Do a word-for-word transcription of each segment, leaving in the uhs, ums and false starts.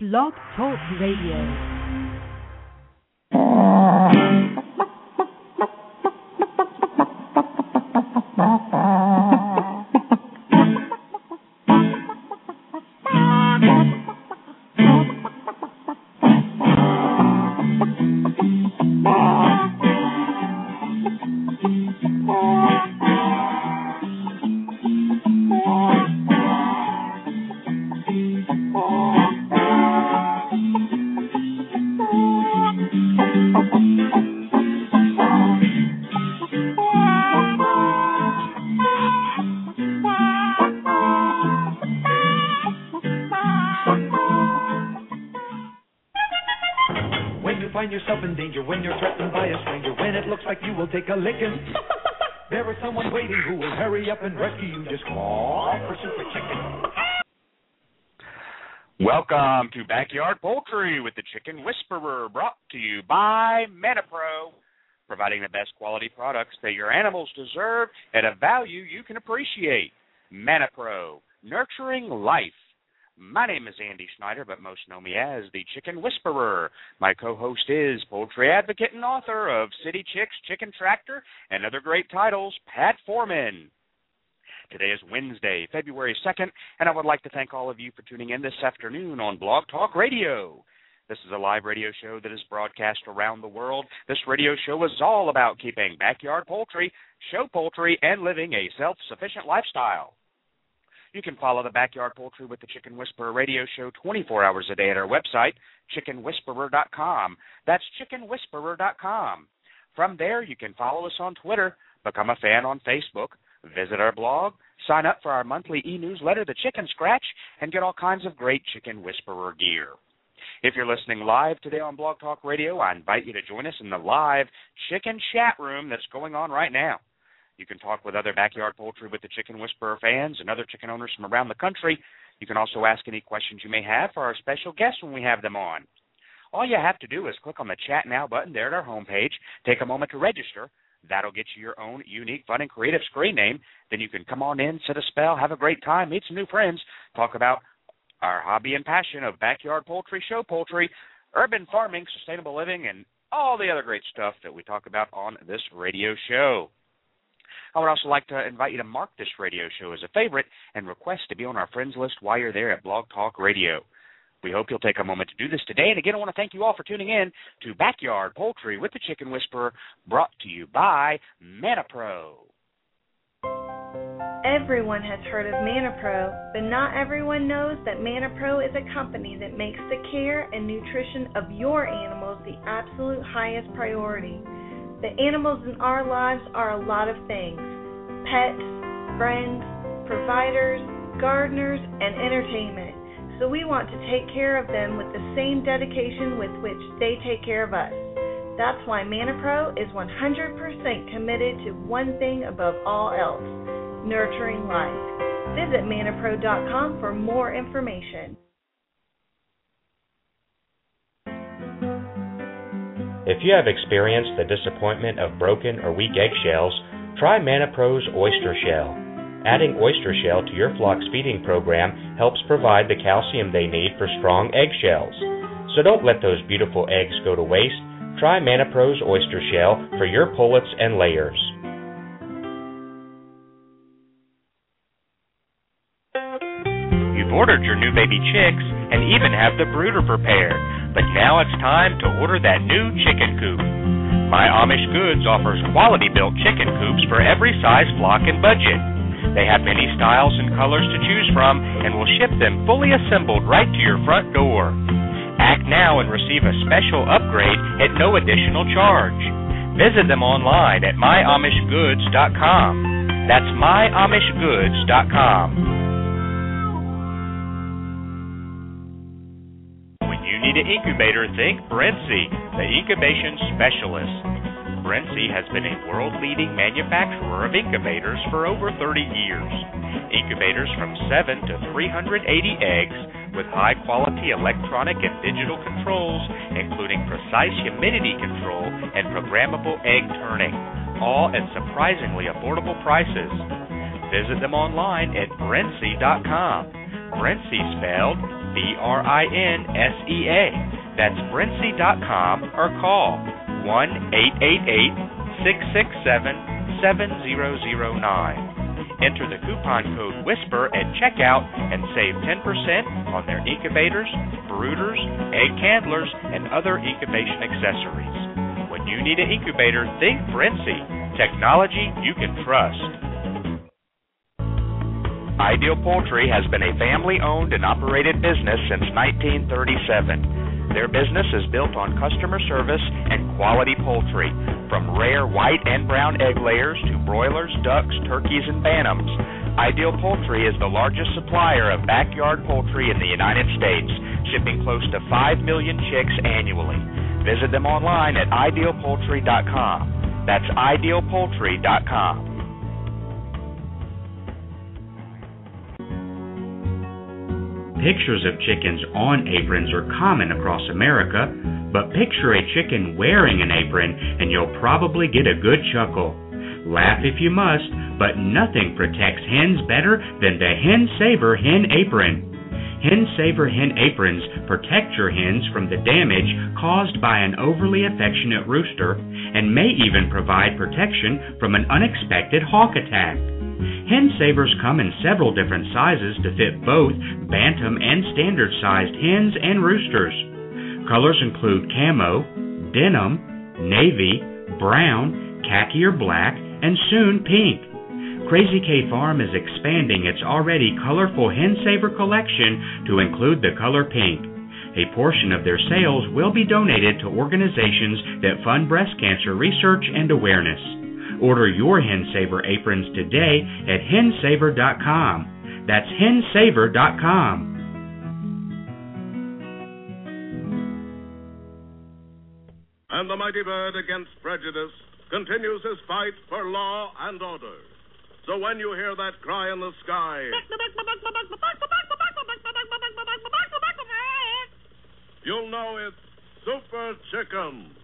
Blog Talk Radio. Take a licking. There is someone waiting who will hurry up and rescue you. Just call for Super Chicken. Welcome to Backyard Poultry with the Chicken Whisperer, brought to you by ManaPro, providing the best quality products that your animals deserve at a value you can appreciate. ManaPro, nurturing life. My name is Andy Schneider, but most know me as the Chicken Whisperer. My co-host is poultry advocate and author of City Chicks, Chicken Tractor, and other great titles, Pat Foreman. Today is Wednesday, February second, and I would like to thank all of you for tuning in this afternoon on Blog Talk Radio. This is a live radio show that is broadcast around the world. This radio show is all about keeping backyard poultry, show poultry, and living a self-sufficient lifestyle. You can follow the Backyard Poultry with the Chicken Whisperer radio show twenty-four hours a day at our website, chicken whisperer dot com. That's chicken whisperer dot com. From there, you can follow us on Twitter, become a fan on Facebook, visit our blog, sign up for our monthly e-newsletter, The Chicken Scratch, and get all kinds of great Chicken Whisperer gear. If you're listening live today on Blog Talk Radio, I invite you to join us in the live chicken chat room that's going on right now. You can talk with other Backyard Poultry with the Chicken Whisperer fans and other chicken owners from around the country. You can also ask any questions you may have for our special guests when we have them on. All you have to do is click on the Chat Now button there at our homepage, take a moment to register. That'll get you your own unique, fun, and creative screen name. Then you can come on in, sit a spell, have a great time, meet some new friends, talk about our hobby and passion of backyard poultry, show poultry, urban farming, sustainable living, and all the other great stuff that we talk about on this radio show. I would also like to invite you to mark this radio show as a favorite and request to be on our friends list while you're there at Blog Talk Radio. We hope you'll take a moment to do this today. And again, I want to thank you all for tuning in to Backyard Poultry with the Chicken Whisperer, brought to you by ManaPro. Everyone has heard of ManaPro, but not everyone knows that ManaPro is a company that makes the care and nutrition of your animals the absolute highest priority. The animals in our lives are a lot of things: pets, friends, providers, gardeners, and entertainment. So we want to take care of them with the same dedication with which they take care of us. That's why ManaPro is one hundred percent committed to one thing above all else: nurturing life. Visit mana pro dot com for more information. If you have experienced the disappointment of broken or weak eggshells, try ManaPro's Oyster Shell. Adding oyster shell to your flock's feeding program helps provide the calcium they need for strong eggshells. So don't let those beautiful eggs go to waste. Try ManaPro's Oyster Shell for your pullets and layers. You've ordered your new baby chicks and even have the brooder prepared. But now it's time to order that new chicken coop. My Amish Goods offers quality-built chicken coops for every size, flock, and budget. They have many styles and colors to choose from and will ship them fully assembled right to your front door. Act now and receive a special upgrade at no additional charge. Visit them online at my amish goods dot com. That's my amish goods dot com. Need an incubator? Think Brinsea, the incubation specialist. Brinsea has been a world-leading manufacturer of incubators for over thirty years. Incubators from seven to three hundred eighty eggs with high-quality electronic and digital controls, including precise humidity control and programmable egg turning, all at surprisingly affordable prices. Visit them online at brinsea dot com. Brinsea spelled B R I N S E A. That's Brinsea dot com or call one eight eight eight, six six seven, seven zero zero nine. Enter the coupon code WHISPER at checkout and save ten percent on their incubators, brooders, egg handlers, and other incubation accessories. When you need an incubator, think Brinsea. Technology you can trust. Ideal Poultry has been a family-owned and operated business since nineteen thirty-seven. Their business is built on customer service and quality poultry, from rare white and brown egg layers to broilers, ducks, turkeys, and bantams. Ideal Poultry is the largest supplier of backyard poultry in the United States, shipping close to five million chicks annually. Visit them online at ideal poultry dot com. That's ideal poultry dot com. Pictures of chickens on aprons are common across America, but picture a chicken wearing an apron and you'll probably get a good chuckle. Laugh if you must, but nothing protects hens better than the Hen Saver Hen Apron. Hen Saver Hen Aprons protect your hens from the damage caused by an overly affectionate rooster and may even provide protection from an unexpected hawk attack. Hen Savers come in several different sizes to fit both bantam and standard-sized hens and roosters. Colors include camo, denim, navy, brown, khaki or black, and soon pink. Crazy K Farm is expanding its already colorful Hen Saver collection to include the color pink. A portion of their sales will be donated to organizations that fund breast cancer research and awareness. Order your Hen Saver aprons today at hen saver dot com. That's hen saver dot com. And the mighty bird against prejudice continues his fight for law and order. So when you hear that cry in the sky, you'll know it's Super Chicken.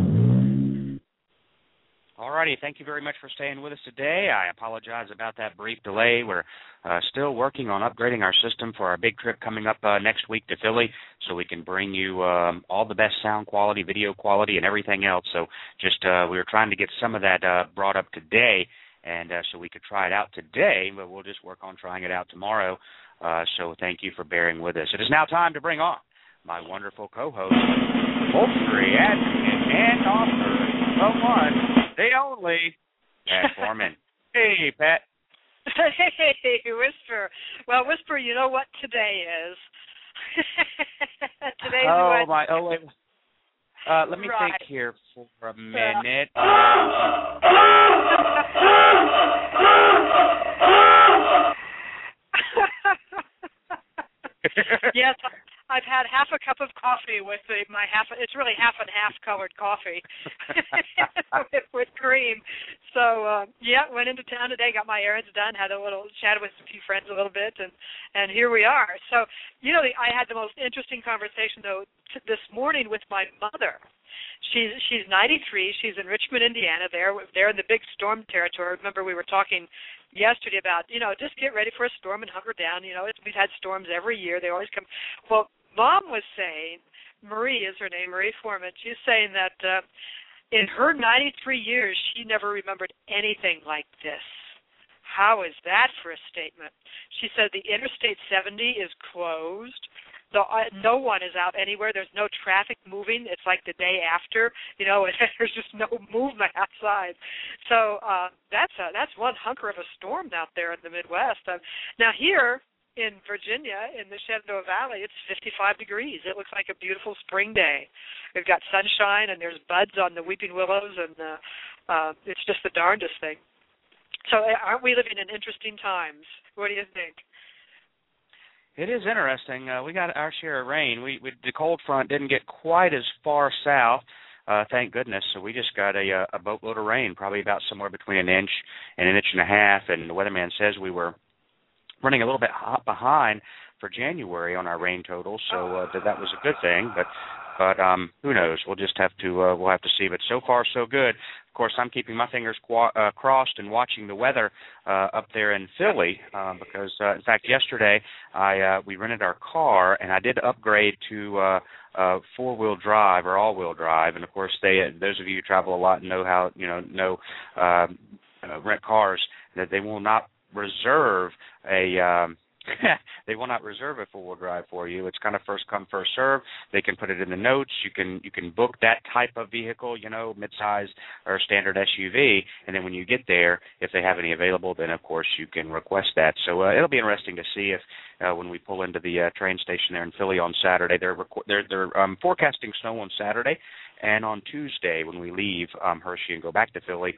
Alrighty, thank you very much for staying with us today. I apologize about that brief delay. We're uh, still working on upgrading our system for our big trip coming up uh, next week to Philly, so we can bring you um, all the best sound quality, video quality, and everything else. So just uh, we were trying to get some of that uh, brought up today, and uh, so we could try it out today, but we'll just work on trying it out tomorrow. Uh, so thank you for bearing with us. It is now time to bring on my wonderful co-host, poultry advocate and author, the one, the only, Pat Foreman. Hey, Pat. Hey, Whisper. Well, Whisper, you know what today is? Today's oh, what? my. Oh, wait. Uh, let me right. think here for a minute. Yes, I've had half a cup of coffee with the, my half. It's really half and half colored coffee with, with cream. So uh, yeah, went into town today, got my errands done, had a little chat with a few friends a little bit, and and here we are. So you know, I had the most interesting conversation though t- this morning with my mother. She's she's ninety-three. She's in Richmond, Indiana. There, they're in the big storm territory. Remember, we were talking yesterday about, you know, just get ready for a storm and hunker down. You know, it's, we've had storms every year. They always come. Well, Mom was saying, Marie is her name, Marie Foreman. She's saying that uh, in her ninety-three years, she never remembered anything like this. How is that for a statement? She said the Interstate seventy is closed. The, uh, no one is out anywhere. There's no traffic moving. It's like the day after, you know, and there's just no movement outside. So uh, that's a, that's one hunker of a storm out there in the Midwest. Uh, now here in Virginia, in the Shenandoah Valley, it's fifty-five degrees. It looks like a beautiful spring day. We've got sunshine, and there's buds on the weeping willows, and uh, uh, it's just the darndest thing. So aren't we living in interesting times? What do you think? It is interesting. Uh, we got our share of rain. We, we the cold front didn't get quite as far south, uh, thank goodness. So we just got a, a boatload of rain, probably about somewhere between an inch and an inch and a half. And the weatherman says we were running a little bit hot behind for January on our rain total, so uh, that, that was a good thing. But But um, who knows? We'll just have to uh, we'll have to see. But so far, so good. Of course, I'm keeping my fingers qu- uh, crossed and watching the weather uh, up there in Philly uh, because, uh, in fact, yesterday I uh, we rented our car and I did upgrade to uh, uh, four-wheel drive or all-wheel drive. And of course, they uh, those of you who travel a lot know how you know know uh, uh, rent cars that they will not reserve a um, they will not reserve a four-wheel drive for you. It's kind of first come, first serve. They can put it in the notes. You can you can book that type of vehicle, you know, mid-size or standard S U V, and then when you get there, if they have any available, then of course you can request that. So uh, it'll be interesting to see if uh, when we pull into the uh, train station there in Philly on Saturday, they're rec- they're, they're um, forecasting snow on Saturday, and on Tuesday when we leave um, Hershey and go back to Philly.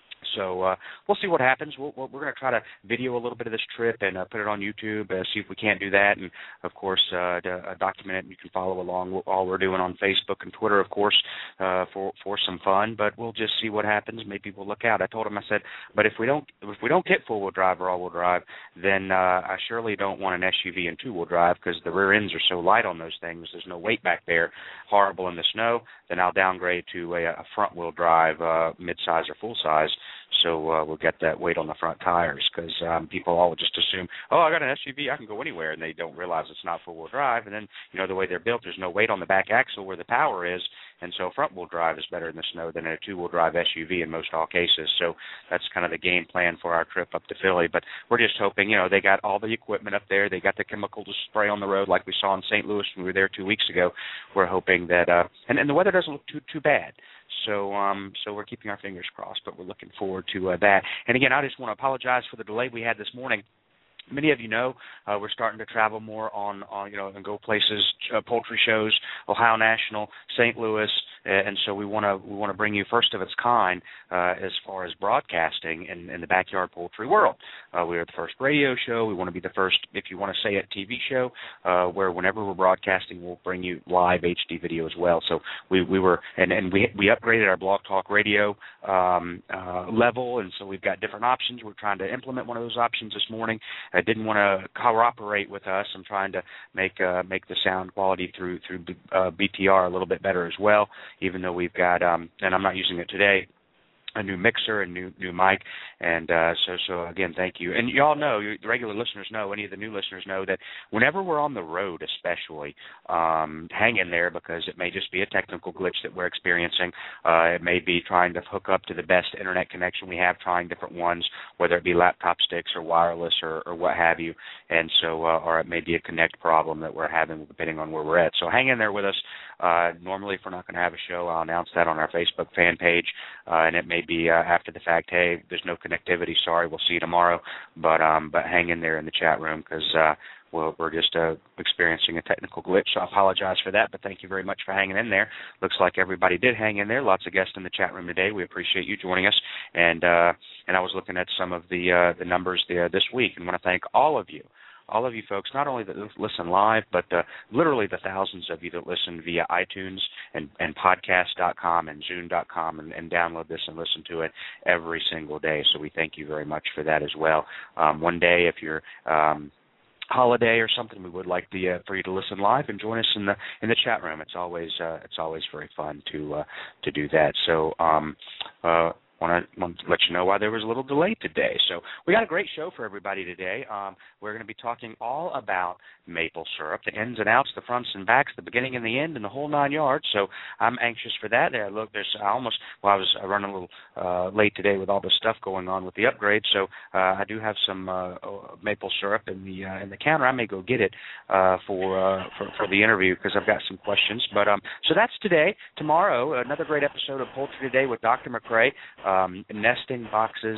So uh, we'll see what happens. We'll, we'll, we're going to try to video a little bit of this trip and uh, put it on YouTube, uh, see if we can't do that, and, of course, uh, to, uh, document it. And you can follow along with all we're doing on Facebook and Twitter, of course, uh, for for some fun. But we'll just see what happens. Maybe we'll look out. I told him, I said, but if we don't if we don't get four-wheel drive or all-wheel drive, then uh, I surely don't want an S U V and two-wheel drive because the rear ends are so light on those things. There's no weight back there. Horrible in the snow. Then I'll downgrade to a, a front-wheel drive, uh, mid-size or full-size. So uh, we'll get that weight on the front tires because um, people all just assume, oh, I got an S U V, I can go anywhere, and they don't realize it's not four-wheel drive. And then, you know, the way they're built, there's no weight on the back axle where the power is, and so front-wheel drive is better in the snow than a two-wheel drive S U V in most all cases. So that's kind of the game plan for our trip up to Philly. But we're just hoping, you know, they got all the equipment up there. They got the chemical to spray on the road like we saw in Saint Louis when we were there two weeks ago. We're hoping that, uh, and, and the weather doesn't look too too bad. So um, so we're keeping our fingers crossed, but we're looking forward to uh, that. And, again, I just want to apologize for the delay we had this morning. Many of you know uh, we're starting to travel more on, on you know, and go places, uh, poultry shows, Ohio National, Saint Louis, and so we want to we want to bring you first of its kind uh, as far as broadcasting in, in the backyard poultry world. Uh, we are the first radio show. We want to be the first, if you want to say it, T V show, uh, where whenever we're broadcasting, we'll bring you live H D video as well. So we, we were, and, and we we upgraded our Blog Talk Radio um, uh, level, and so we've got different options. We're trying to implement one of those options this morning. I didn't want to cooperate with us. I'm trying to make uh, make the sound quality through through uh, B T R a little bit better as well, even though we've got, um, and I'm not using it today, a new mixer and new new mic, and uh, so so again, thank you. And you all know, the regular listeners know, any of the new listeners know that whenever we're on the road, especially, um, hang in there because it may just be a technical glitch that we're experiencing. Uh, it may be trying to hook up to the best internet connection we have, trying different ones, whether it be laptop sticks or wireless or, or what have you. And so, uh, or it may be a connect problem that we're having depending on where we're at. So hang in there with us. Uh, normally, if we're not going to have a show, I'll announce that on our Facebook fan page, uh, and it may be uh, after the fact, hey, there's no connectivity, sorry, we'll see you tomorrow, but um, but hang in there in the chat room because uh, well, we're just uh, experiencing a technical glitch, so I apologize for that, but thank you very much for hanging in there. Looks like everybody did hang in there. Lots of guests in the chat room today. We appreciate you joining us, and uh, and I was looking at some of the uh, the numbers there this week, and want to thank all of you. All of you folks, not only that listen live, but uh, literally the thousands of you that listen via iTunes and, and podcast dot com and Zune dot com and, and download this and listen to it every single day. So we thank you very much for that as well. Um, one day, if you're um, holiday or something, we would like the, uh, for you to listen live and join us in the in the chat room. It's always uh, it's always very fun to uh, to do that. So. Um, uh, Want to, want to let you know why there was a little delay today. So we got a great show for everybody today. Um, we're going to be talking all about maple syrup, the ins and outs, the fronts and backs, the beginning and the end, and the whole nine yards. So I'm anxious for that. There, look, there's I almost well, I was running a little uh, late today with all the stuff going on with the upgrade. So uh, I do have some uh, maple syrup in the uh, in the counter. I may go get it uh, for, uh, for for the interview because I've got some questions. But um, so that's today. Tomorrow, another great episode of Poultry Today with Doctor McCrae. Um, nesting boxes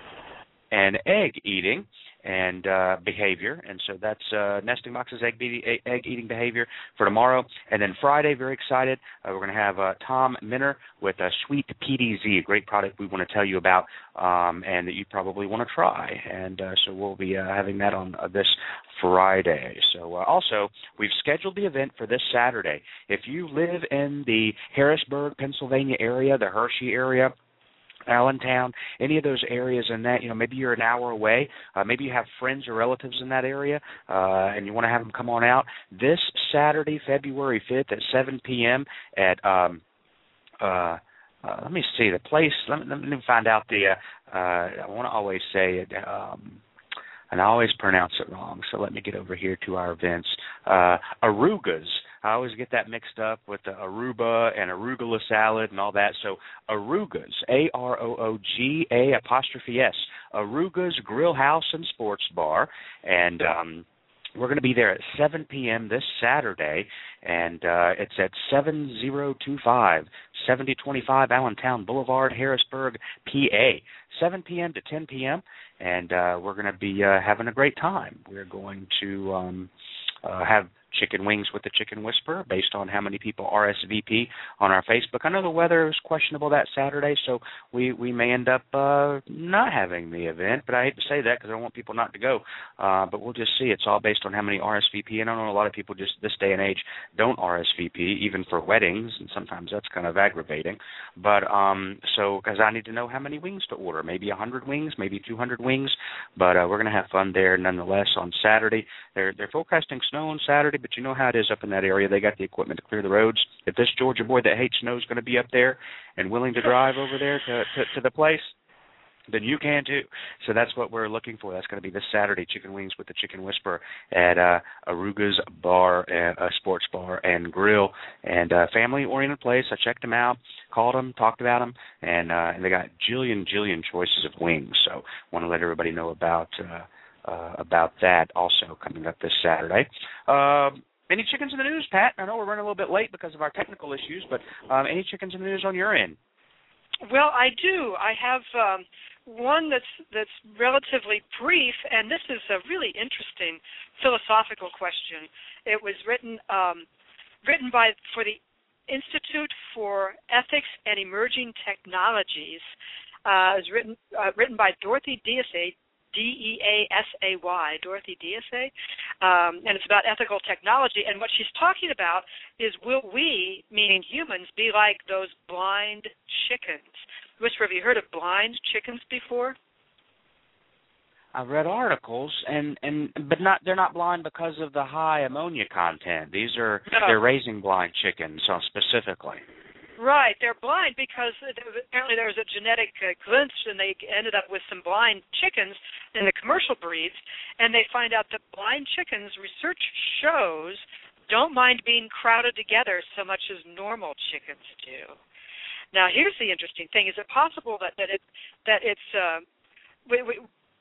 and egg eating and uh, behavior. And so that's uh, nesting boxes, egg, be- egg eating behavior for tomorrow. And then Friday, very excited, uh, we're going to have uh, Tom Minner with a Sweet P D Z, a great product we want to tell you about um, and that you probably want to try. And uh, so we'll be uh, having that on uh, this Friday. So uh, also, we've scheduled the event for this Saturday. If you live in the Harrisburg, Pennsylvania area, the Hershey area, Allentown, any of those areas in that, you know, maybe you're an hour away, uh, maybe you have friends or relatives in that area, uh, and you want to have them come on out. This Saturday, February fifth at seven p.m. at, um, uh, uh, let me see, the place, let me, let me find out the, uh, uh, I want to always say it, um, and I always pronounce it wrong, so let me get over here to our events. Uh, Aruga's. I always get that mixed up with the Aruba and arugula salad and all that. So Aruga's, A R O O G A apostrophe S, Aruga's Grill House and Sports Bar. And um, we're going to be there at seven p.m. this Saturday, and uh, it's at seven zero two five, seventy twenty-five Allentown Boulevard, Harrisburg, P A, seven p.m. to ten p.m., and uh, we're going to be uh, having a great time. We're going to um, uh, have chicken wings with the Chicken Whisperer based on how many people R S V P on our Facebook. I know the weather is questionable that Saturday, so we, we may end up uh, not having the event, but I hate to say that because I want people not to go. Uh, but we'll just see. It's all based on how many R S V P, and I know a lot of people just this day and age don't R S V P, even for weddings, and sometimes that's kind of aggravating. But um, so because I need to know how many wings to order, maybe one hundred wings, maybe two hundred wings, but uh, we're going to have fun there nonetheless on Saturday. They're, they're forecasting snow on Saturday, but you know how it is up in that area. They got the equipment to clear the roads. If this Georgia boy that hates snow is going to be up there and willing to drive over there to, to, to the place, then you can too. So that's what we're looking for. That's going to be this Saturday, Chicken Wings with the Chicken Whisperer at uh, Aruga's Bar, uh, Sports Bar and Grill, and uh, family-oriented place. I checked them out, called them, talked about them, and, uh, and they got jillion, jillion choices of wings. So want to let everybody know about uh, uh, about that also coming up this Saturday. Uh, any chickens in the news, Pat? I know we're running a little bit late because of our technical issues, but um, any chickens in the news on your end? Well, I do. I have um, one that's that's relatively brief, and this is a really interesting philosophical question. It was written um, written by for the Institute for Ethics and Emerging Technologies. Uh, it was written uh, written by Dorothy Deasay, D E A S A Y, Dorothy Deasay, um, and it's about ethical technology. And what she's talking about is, will we, meaning humans, be like those blind chickens? Whisper, have you heard of blind chickens before? I've read articles, and, and but not they're not blind because of the high ammonia content. These are no. They're raising blind chickens, so specifically. Right, they're blind because apparently there was a genetic uh, glitch, and they ended up with some blind chickens in the commercial breeds, and they find out that blind chickens, research shows, don't mind being crowded together so much as normal chickens do. Now, here's the interesting thing: is it possible that that it that it's uh, we, we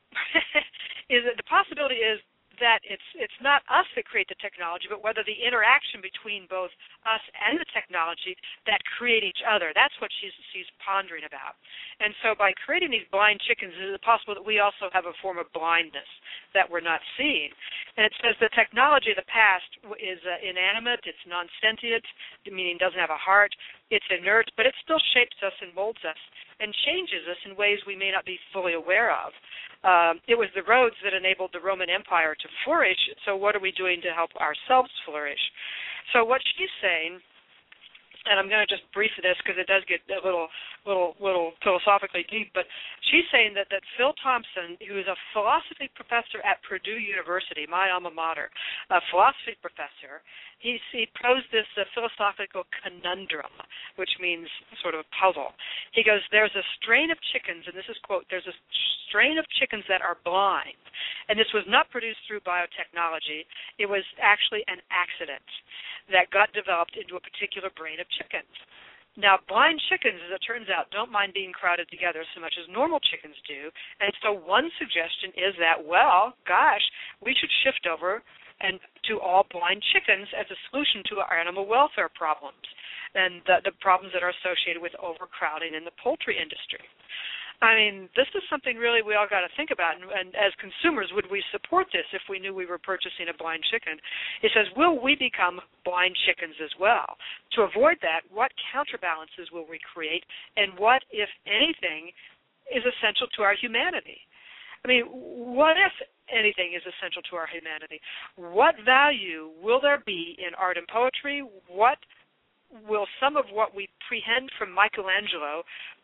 is it the possibility is that it's it's not us that create the technology, but whether the interaction between both us and the technology that create each other. That's what she's she's pondering about. And so by creating these blind chickens, is it possible that we also have a form of blindness that we're not seeing? And it says the technology of the past is uh, inanimate, it's non-sentient, meaning doesn't have a heart, it's inert, but it still shapes us and molds us and changes us in ways we may not be fully aware of. Um, it was the roads that enabled the Roman Empire to flourish, so what are we doing to help ourselves flourish? So what she's saying, and I'm going to just brief this because it does get a little, little, little philosophically deep, but she's saying that, that Phil Thompson, who is a philosophy professor at Purdue University, my alma mater, a philosophy professor, he, he posed this uh, philosophical conundrum, which means sort of a puzzle. He goes, there's a strain of chickens, and this is, quote, there's a strain of chickens that are blind, and this was not produced through biotechnology. It was actually an accident that got developed into a particular brain of chickens. Now, blind chickens, as it turns out, don't mind being crowded together so much as normal chickens do, and so one suggestion is that, well, gosh, we should shift over and to all blind chickens as a solution to our animal welfare problems and the, the problems that are associated with overcrowding in the poultry industry. I mean, this is something really we all got to think about, and, and as consumers, would we support this if we knew we were purchasing a blind chicken? It says, will we become blind chickens as well? To avoid that, what counterbalances will we create, and what, if anything, is essential to our humanity? I mean, what if anything is essential to our humanity? What value will there be in art and poetry? What will some of what we prehend from Michelangelo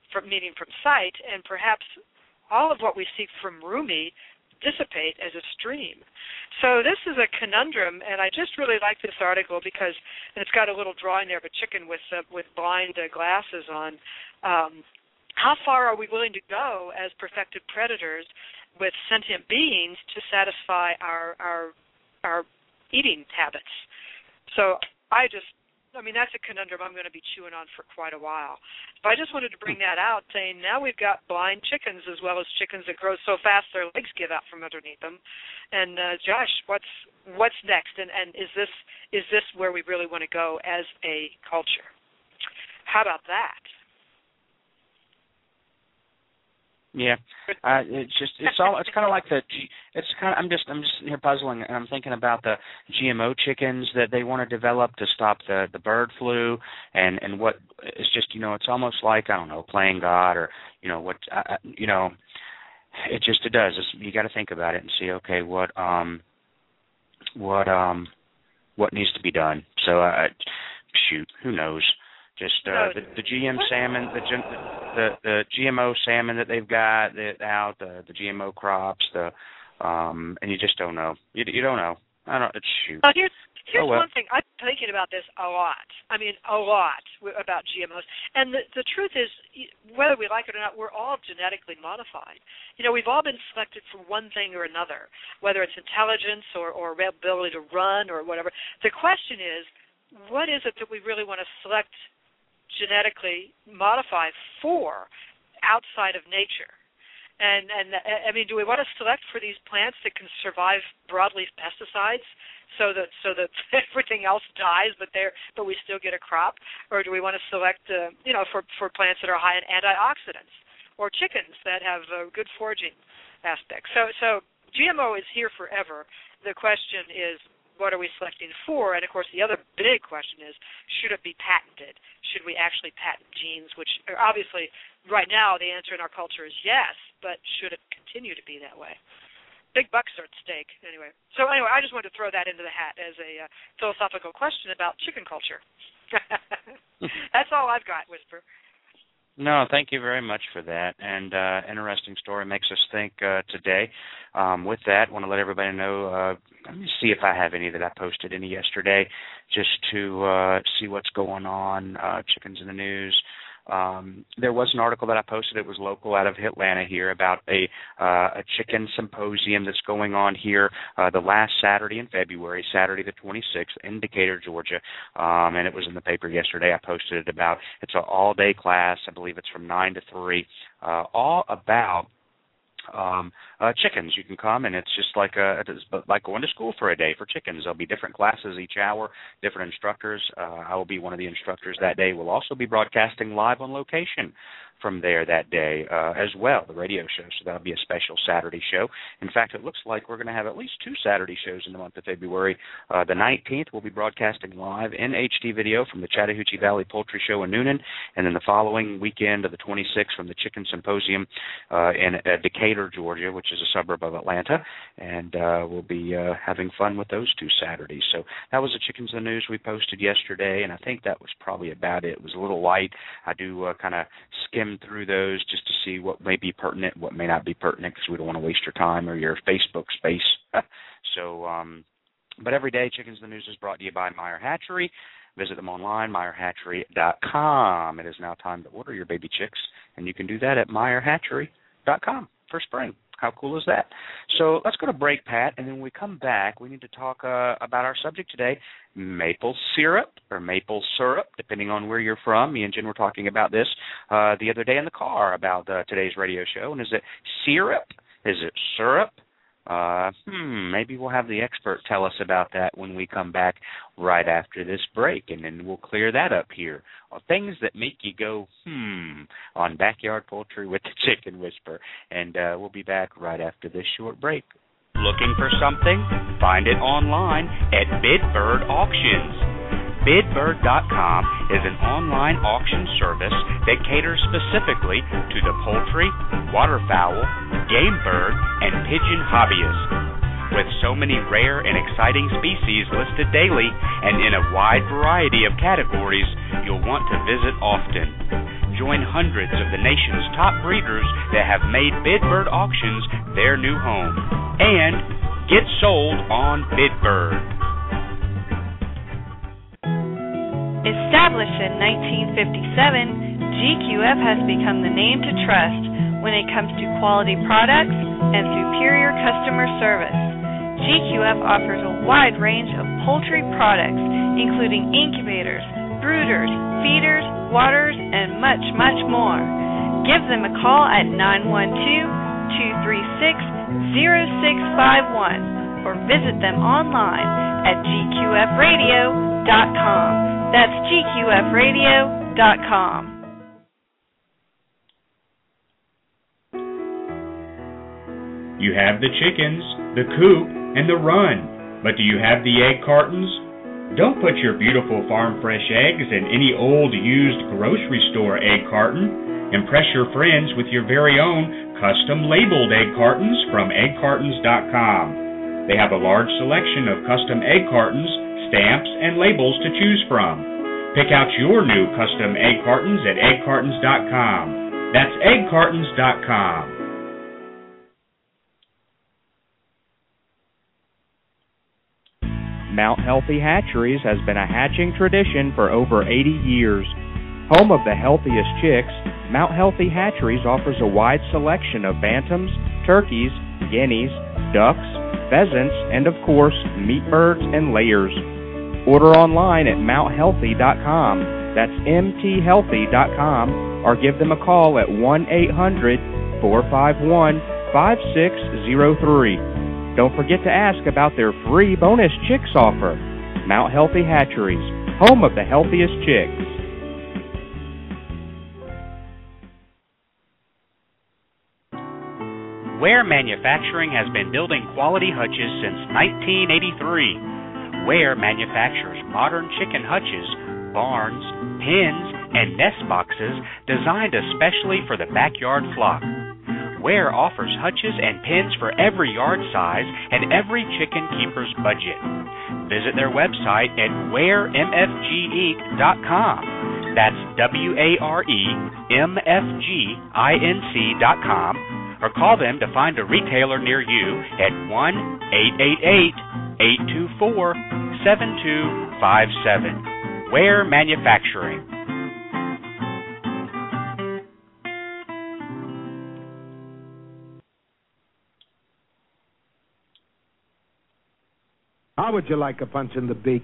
from meaning from sight, and perhaps all of what we see from Rumi dissipate as a stream. So this is a conundrum, and I just really like this article because, and it's got a little drawing there of a chicken with uh, with blind uh, glasses on. Um, how far are we willing to go as perfected predators with sentient beings to satisfy our our our eating habits? So I just, I mean, that's a conundrum I'm going to be chewing on for quite a while. But I just wanted to bring that out, saying now we've got blind chickens as well as chickens that grow so fast their legs give out from underneath them. And uh, Josh, what's what's next? And, and is this is this where we really want to go as a culture? How about that? Yeah, uh, it's just it's all it's kind of like the it's kind of I'm just I'm just here puzzling and I'm thinking about the G M O chickens that they want to develop to stop the the bird flu and and what it's just you know it's almost like I don't know playing God or you know what uh, you know it just it does it's, you got to think about it and see okay what um what um what needs to be done so uh, shoot who knows. Just uh, the, the G M salmon, the, the the G M O salmon that they've got the, out, the, the G M O crops, the um, and you just don't know. You, you don't know. I don't. Shoot. Uh, here's here's oh, well. one thing. I'm thinking about this a lot. I mean, a lot about G M Os. And the the truth is, whether we like it or not, we're all genetically modified. You know, we've all been selected for one thing or another, whether it's intelligence or or ability to run or whatever. The question is, what is it that we really want to select? Genetically modify for outside of nature, and and I mean, do we want to select for these plants that can survive broadleaf pesticides, so that so that everything else dies, but they but we still get a crop, or do we want to select, uh, you know, for for plants that are high in antioxidants, or chickens that have uh, good foraging aspects? So so G M O is here forever. The question is, what are we selecting for? And, of course, the other big question is, should it be patented? Should we actually patent genes, which are obviously right now the answer in our culture is yes, but should it continue to be that way? Big bucks are at stake, anyway. So, anyway, I just wanted to throw that into the hat as a uh, philosophical question about chicken culture. That's all I've got, Whisper. No, thank you very much for that. And uh, interesting story makes us think uh, today. Um, with that, I want to let everybody know, uh, let me see if I have any that I posted any yesterday, just to uh, see what's going on, uh, chickens in the news. Um, there was an article that I posted. It was local out of Atlanta here about a uh, a chicken symposium that's going on here uh, the last Saturday in February, Saturday the twenty-sixth in Decatur, Georgia. Um, and it was in the paper yesterday. I posted it about, it's an all-day class. I believe it's from nine to three, uh, all about Um, uh, chickens. You can come, and it's just like a, it's like going to school for a day for chickens. There'll be different classes each hour, different instructors. Uh, I will be one of the instructors that day. We'll also be broadcasting live on location from there that day uh, as well, the radio show. So that'll be a special Saturday show. In fact, it looks like we're going to have at least two Saturday shows in the month of February. Uh, the nineteenth, we'll be broadcasting live in H D video from the Chattahoochee Valley Poultry Show in Noonan, and then the following weekend of the twenty-sixth from the Chicken Symposium uh, in uh, Decatur, Georgia, which is a suburb of Atlanta, and uh, we'll be uh, having fun with those two Saturdays. So that was the Chickens in the News we posted yesterday, and I think that was probably about it. It was a little light. I do uh, kind of skim through those just to see what may be pertinent, what may not be pertinent, because we don't want to waste your time or your Facebook space. so, um, but every day, Chickens in the News is brought to you by Meyer Hatchery. Visit them online, meyer hatchery dot com. It is now time to order your baby chicks, and you can do that at meyer hatchery dot com for spring. How cool is that? So let's go to break, Pat, and then when we come back, we need to talk uh, about our subject today, maple syrup or maple syrup, depending on where you're from. Me and Jen were talking about this uh, the other day in the car about uh, today's radio show. And is it syrup? Is it syrup? Uh, hmm, maybe we'll have the expert tell us about that when we come back right after this break, and then we'll clear that up here. Well, things that make you go, hmm, on Backyard Poultry with the Chicken Whisperer. And uh, we'll be back right after this short break. Looking for something? Find it online at Bidbird Auctions. Bidbird dot com is an online auction service that caters specifically to the poultry, waterfowl, game bird, and pigeon hobbyists. With so many rare and exciting species listed daily and in a wide variety of categories, you'll want to visit often. Join hundreds of the nation's top breeders that have made Bidbird Auctions their new home. And get sold on Bidbird. Established in nineteen fifty-seven, G Q F has become the name to trust when it comes to quality products and superior customer service. G Q F offers a wide range of poultry products, including incubators, brooders, feeders, waters, and much, much more. Give them a call at nine one two, two three six, zero six five one or visit them online at G Q F radio dot com. That's G Q F radio dot com. You have the chickens, the coop, and the run, but do you have the egg cartons? Don't put your beautiful farm fresh eggs in any old used grocery store egg carton. Impress your friends with your very own custom labeled egg cartons from egg cartons dot com. They have a large selection of custom egg cartons, stamps, and labels to choose from. Pick out your new custom egg cartons at egg cartons dot com. That's egg cartons dot com. Mount Healthy Hatcheries has been a hatching tradition for over eighty years. Home of the healthiest chicks, Mount Healthy Hatcheries offers a wide selection of bantams, turkeys, guineas, ducks, pheasants, and of course, meat birds and layers. Order online at mount healthy dot com. That's M T healthy dot com, or give them a call at one eight hundred, four five one, five six zero three. Don't forget to ask about their free bonus chicks offer. Mount Healthy Hatcheries, home of the healthiest chicks. Ware Manufacturing has been building quality hutches since nineteen eighty-three. Ware manufactures modern chicken hutches, barns, pens, and nest boxes designed especially for the backyard flock. Ware offers hutches and pens for every yard size and every chicken keeper's budget. Visit their website at ware m f g inc dot com. That's W A R E M F G I N C dot com, or call them to find a retailer near you at one eight eight eight, eight two four, seven two five seven. Ware Manufacturing. How would you like a punch in the beak?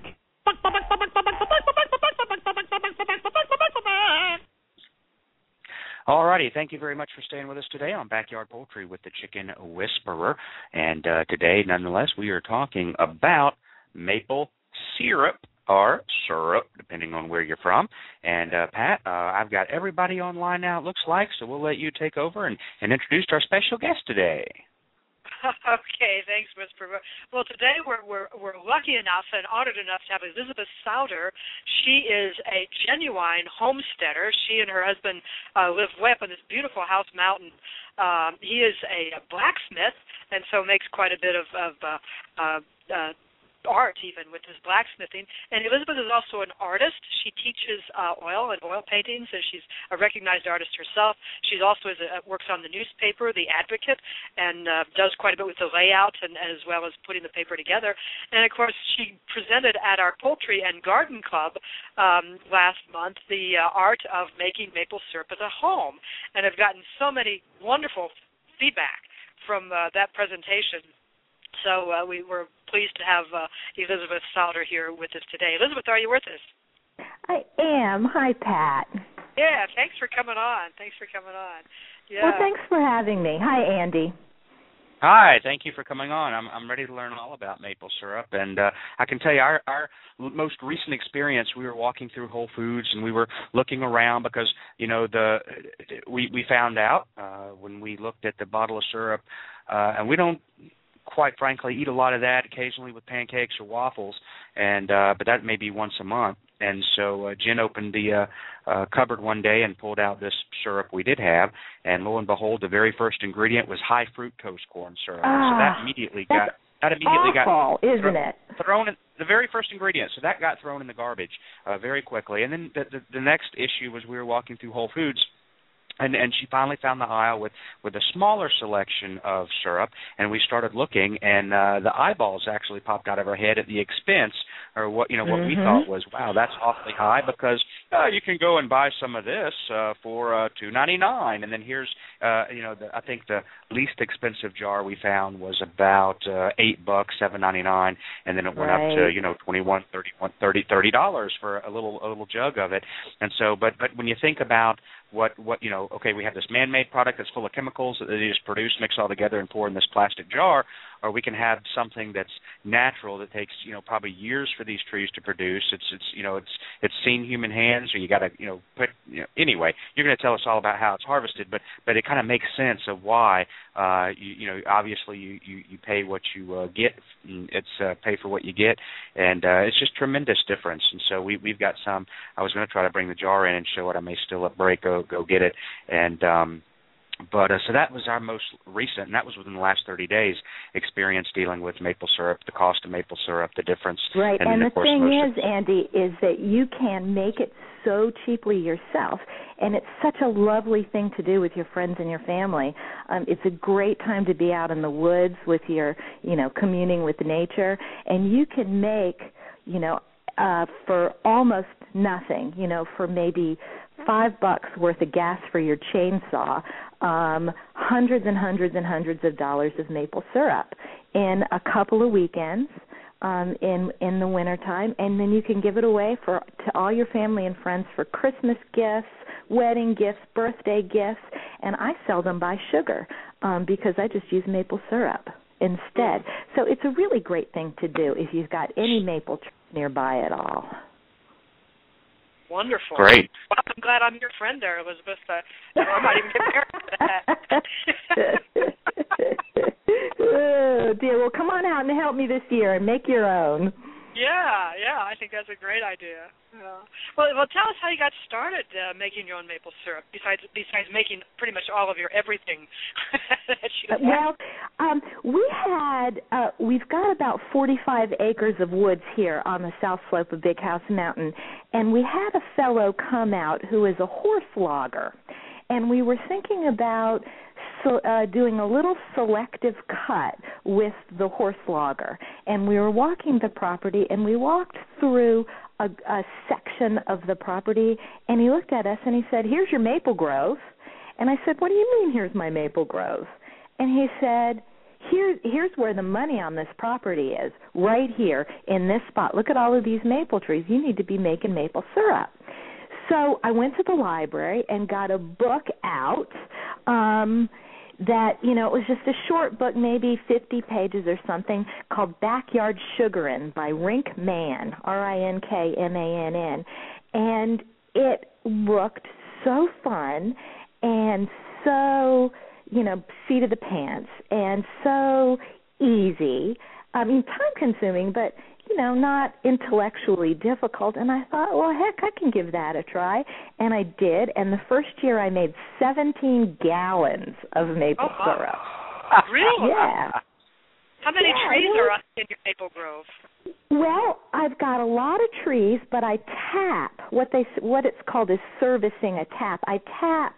Alrighty, thank you very much for staying with us today on Backyard Poultry with the Chicken Whisperer. And uh, today, nonetheless, we are talking about maple syrup or syrup, depending on where you're from. And, uh, Pat, uh, I've got everybody online now, it looks like, so we'll let you take over and, and introduce our special guest today. Okay, thanks, Whisperer. Well, today we're, we're we're lucky enough and honored enough to have Elizabeth Souder. She is a genuine homesteader. She and her husband uh, live way up on this beautiful house mountain. Um, he is a, a blacksmith, and so makes quite a bit of, of uh, uh, uh, art even with his blacksmithing. And Elizabeth is also an artist. She teaches uh, oil and oil paintings, and she's a recognized artist herself. She's also is a, works on the newspaper, The Advocate, and uh, does quite a bit with the layout and as well as putting the paper together. And, of course, she presented at our Poultry and Garden Club um, last month the uh, art of making maple syrup at home, and have gotten so many wonderful feedback from uh, that presentation. So uh, we were pleased to have uh, Elizabeth Souder here with us today. Elizabeth, are you with us? I am. Hi, Pat. Yeah, thanks for coming on. Thanks for coming on. Yeah. Well, thanks for having me. Hi, Andy. Hi, thank you for coming on. I'm I'm ready to learn all about maple syrup, and uh, I can tell you our our most recent experience. We were walking through Whole Foods, and we were looking around because you know the we we found out uh, when we looked at the bottle of syrup, uh, and we don't. Quite frankly, eat a lot of that occasionally with pancakes or waffles, and uh, but that may be once a month. And so uh, Jen opened the uh, uh, cupboard one day and pulled out this syrup we did have, and lo and behold, the very first ingredient was high fructose corn syrup. Ah, so that immediately got that immediately awful, got isn't thrown, it? thrown in the very first ingredient. So that got thrown in the garbage uh, very quickly. And then the, the, the next issue was we were walking through Whole Foods. And, and she finally found the aisle with, with a smaller selection of syrup, and we started looking, and uh, the eyeballs actually popped out of her head at the expense, or what you know what mm-hmm. we thought was, wow, that's awfully high, because uh, you can go and buy some of this uh, for uh, two ninety-nine, and then here's uh, you know the, I think the least expensive jar we found was about uh, eight bucks, seven ninety-nine, and then it went right. up to you know twenty-one, thirty-one, thirty, thirty dollars for a little a little jug of it, and so but but when you think about What, what you know, okay, we have this man-made product that's full of chemicals that they just produce, mix all together, and pour in this plastic jar, or we can have something that's natural that takes, you know, probably years for these trees to produce. It's, it's you know, it's it's seen human hands, or you got to, you know, put, you know, anyway, you're going to tell us all about how it's harvested, but but it kind of makes sense of why, uh, you, you know, obviously you, you, you pay what you uh, get. It's uh, pay for what you get, and uh, it's just tremendous difference. And so we, we've got some, I was going to try to bring the jar in and show it. I may still at break, go, go get it, and um, But uh, so that was our most recent, and that was within the last thirty days, experience dealing with maple syrup, the cost of maple syrup, the difference. Right, and, and then, the of course, thing most is, Andy, is that you can make it so cheaply yourself, and it's such a lovely thing to do with your friends and your family. Um, it's a great time to be out in the woods with your, you know, communing with nature, and you can make, you know, uh, for almost nothing, you know, for maybe five bucks worth of gas for your chainsaw, um, hundreds and hundreds and hundreds of dollars of maple syrup in a couple of weekends um, in in the wintertime, and then you can give it away for to all your family and friends for Christmas gifts, wedding gifts, birthday gifts, and I seldom buy sugar um, because I just use maple syrup instead. So it's a really great thing to do if you've got any maple trees nearby at all. Wonderful. Great. Well, I'm glad I'm your friend there, Elizabeth. Uh, I might even get married to that. Oh, dear. Well, come on out and help me this year and make your own. Yeah, yeah, I think that's a great idea. Yeah. Well, well, tell us how you got started uh, making your own maple syrup. Besides, besides making pretty much all of your everything. that you have. Well, um, we had uh, we've got about forty-five acres of woods here on the south slope of Big House Mountain, and we had a fellow come out who is a horse logger, and we were thinking about So, uh, doing a little selective cut with the horse logger. And we were walking the property, and we walked through a, a section of the property, and he looked at us and he said, "Here's your maple grove." And I said, "What do you mean, here's my maple grove?" And he said, Here, here's where the money on this property is, right here in this spot. Look at all of these maple trees. You need to be making maple syrup. So I went to the library and got a book out um, that, you know, it was just a short book, maybe fifty pages or something, called Backyard Sugarin' by Rink Mann, R I N K M A N N. And it looked so fun and so, you know, seat of the pants and so easy. I mean, time-consuming, but, you know, not intellectually difficult. And I thought, well, heck, I can give that a try. And I did. And the first year I made seventeen gallons of maple oh, syrup. Wow. Really? Yeah. How many yeah, trees was, are in your maple grove? Well, I've got a lot of trees, but I tap. What they what it's called is servicing a tap. I tap.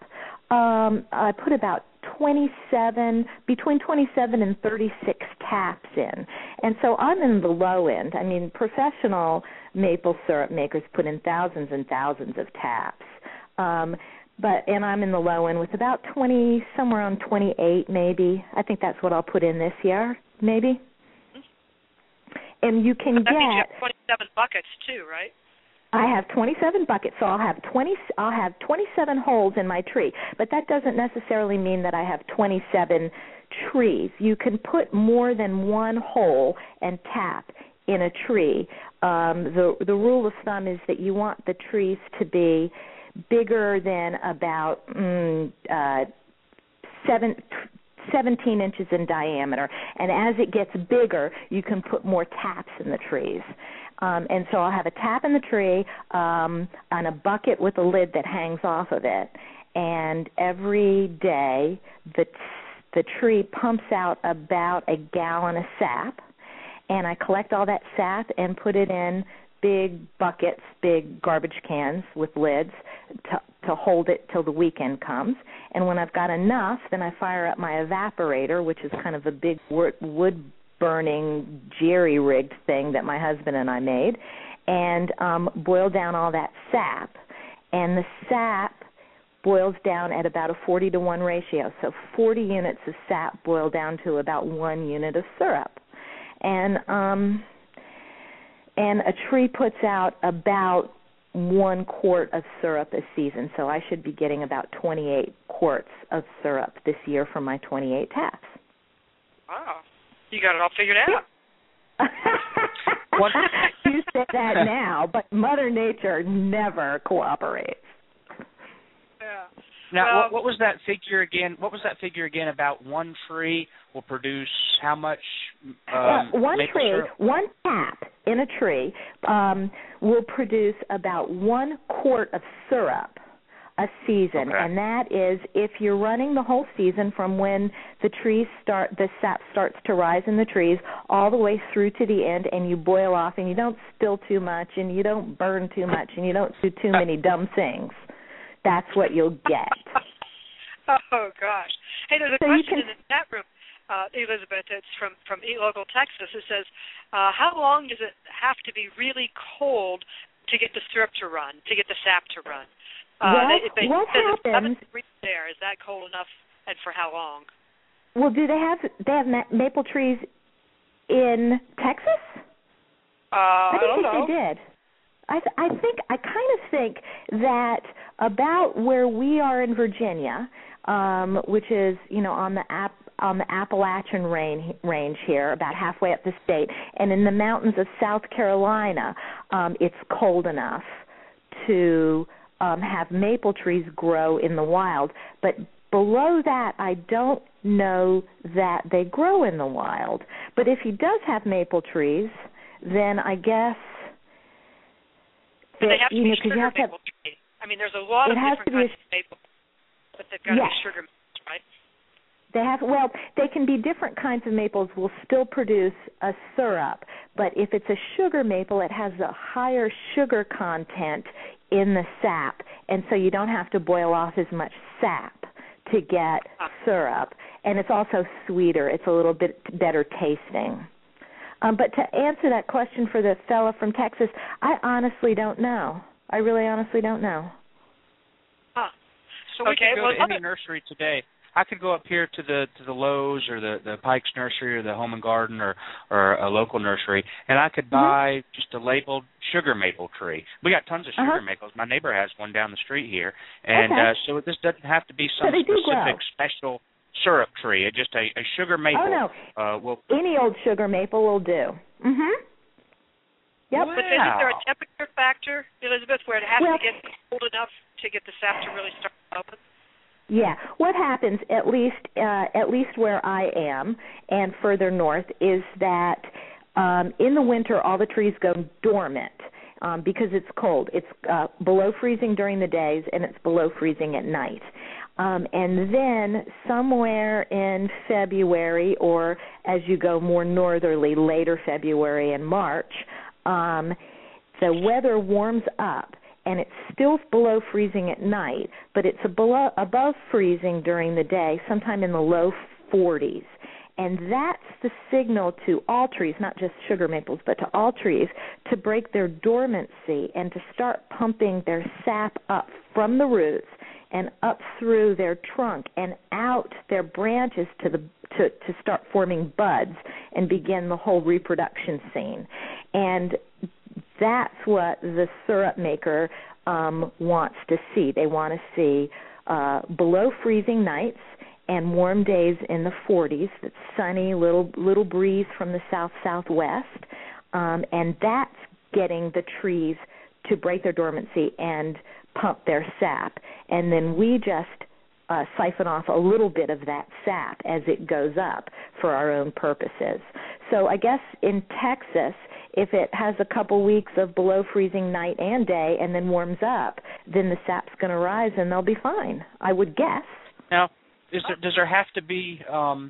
Um, I put about twenty-seven, between twenty-seven and thirty-six taps in. And so I'm in the low end. I mean, professional maple syrup makers put in thousands and thousands of taps. Um, but and I'm in the low end with about twenty, somewhere around twenty-eight maybe. I think that's what I'll put in this year, maybe. And you can that get... That means you have twenty-seven buckets too, right? I have twenty-seven buckets, so I'll have twenty. I'll have twenty-seven holes in my tree. But that doesn't necessarily mean that I have twenty-seven trees. You can put more than one hole and tap in a tree. Um, the the rule of thumb is that you want the trees to be bigger than about mm, uh, seven. seventeen inches in diameter, and as it gets bigger, you can put more taps in the trees. Um, and so I'll have a tap in the tree um, on a bucket with a lid that hangs off of it, and every day the the tree pumps out about a gallon of sap, and I collect all that sap and put it in big buckets, big garbage cans with lids to, to hold it till the weekend comes. And when I've got enough, then I fire up my evaporator, which is kind of a big wood-burning, jerry-rigged thing that my husband and I made, and um, boil down all that sap. And the sap boils down at about a forty to one ratio. So forty units of sap boil down to about one unit of syrup. And um, and a tree puts out about one quart of syrup a season. So I should be getting about twenty-eight quarts of syrup this year from my twenty-eight taps. Wow. You got it all figured out. What? You say that now, but Mother Nature never cooperates. Yeah. Now, well, what, what was that figure again? What was that figure again about one tree will produce how much? Um, uh, one tree, syrup? one tap in a tree um, will produce about one quart of syrup a season, okay. and that is if you're running the whole season from when the trees start, the sap starts to rise in the trees, all the way through to the end, and you boil off, and you don't spill too much, and you don't burn too much, and you don't do too many dumb things. That's what you'll get. Oh, gosh. Hey, there's a so question can, in the chat room, uh, Elizabeth. It's from, from Eat Local, Texas. It says, uh, how long does it have to be really cold to get the syrup to run, to get the sap to run? Uh, well, they, they, what happens? There. Is that cold enough, and for how long? Well, do they have they have ma- maple trees in Texas? Uh, I, I don't think know. they did. I th- I think I kind of think that about where we are in Virginia, um, which is you know on the app. on the Appalachian range, range here, about halfway up the state, and in the mountains of South Carolina, um, it's cold enough to um, have maple trees grow in the wild. But below that, I don't know that they grow in the wild. But if he does have maple trees, then I guess But that, they have to you be know, 'cause sugar you have to have, maple trees. I mean, there's a lot it of has different to be kinds a, of maple, but they've got to yes. be sugar maples, right? They have well, they can be different kinds of maples will still produce a syrup, but if it's a sugar maple, it has a higher sugar content in the sap, and so you don't have to boil off as much sap to get syrup, and it's also sweeter. It's a little bit better tasting. Um, but to answer that question for the fella from Texas, I honestly don't know. I really honestly don't know. Huh. So we okay, could go well, to any other- nursery today. I could go up here to the to the Lowe's or the, the Pike's Nursery or the Home and Garden or, or a local nursery, and I could buy mm-hmm. just a labeled sugar maple tree. We got tons of sugar uh-huh. maples. My neighbor has one down the street here, and okay. uh, so this doesn't have to be some so specific special syrup tree. It's just a, a sugar maple. Oh no, uh, will any old sugar maple will do. Mhm. Yep. Wow. But isn't there a temperature factor, Elizabeth, where it has well, to get cold enough to get the sap to really start open? Yeah, what happens, at least uh, at least where I am and further north, is that um, in the winter all the trees go dormant um, because it's cold. It's uh, below freezing during the days and it's below freezing at night. Um, and then somewhere in February, or as you go more northerly, later February and March, um, the weather warms up. And it's still below freezing at night, but it's a below, above freezing during the day, sometime in the low forties. And that's the signal to all trees, not just sugar maples, but to all trees, to break their dormancy and to start pumping their sap up from the roots and up through their trunk and out their branches to the to, to start forming buds and begin the whole reproduction scene. And that's what the syrup maker um, wants to see. They want to see uh, below freezing nights and warm days in the forties. That's sunny, little little breeze from the south southwest, um, and that's getting the trees to break their dormancy and pump their sap. And then we just uh, siphon off a little bit of that sap as it goes up for our own purposes. So I guess in Texas, if it has a couple weeks of below freezing night and day and then warms up, then the sap's going to rise and they'll be fine, I would guess. Now, is there, does there have to be um,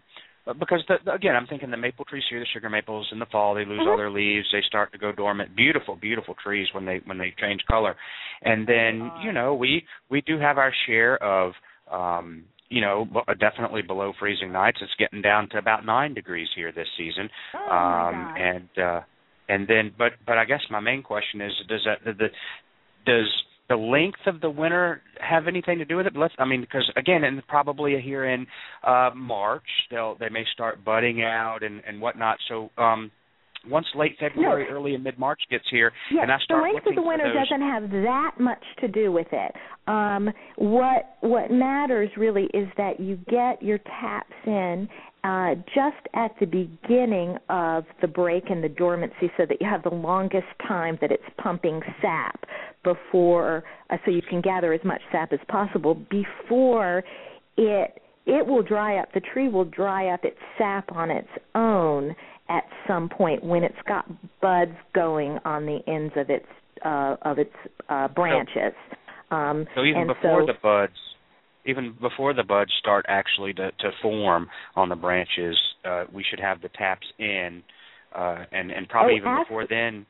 because the, the, again, I'm thinking the maple trees here, the sugar maples in the fall, they lose mm-hmm. all their leaves, they start to go dormant. Beautiful, beautiful trees when they when they change color, and then you know we we do have our share of. Um, you know, definitely below freezing nights. It's getting down to about nine degrees here this season. Oh, um, my God. And uh, and then, but but I guess my main question is, does that the, the does the length of the winter have anything to do with it? Let's, I mean, because again, and probably here in uh, March, they'll they may start budding out and and whatnot. So. Um, Once late February, no. early and mid-March gets here, yes, and I start the length of looking the winter for those... doesn't have that much to do with it. Um, what what matters really is that you get your taps in uh, just at the beginning of the break and the dormancy, so that you have the longest time that it's pumping sap before, uh, so you can gather as much sap as possible before it it will dry up. The tree will dry up its sap on its own at some point when it's got buds going on the ends of its uh, of its uh, branches. Um, so even and before so, the buds, even before the buds start actually to, to form on the branches, uh, we should have the taps in, uh, and and probably oh, even ask, before then.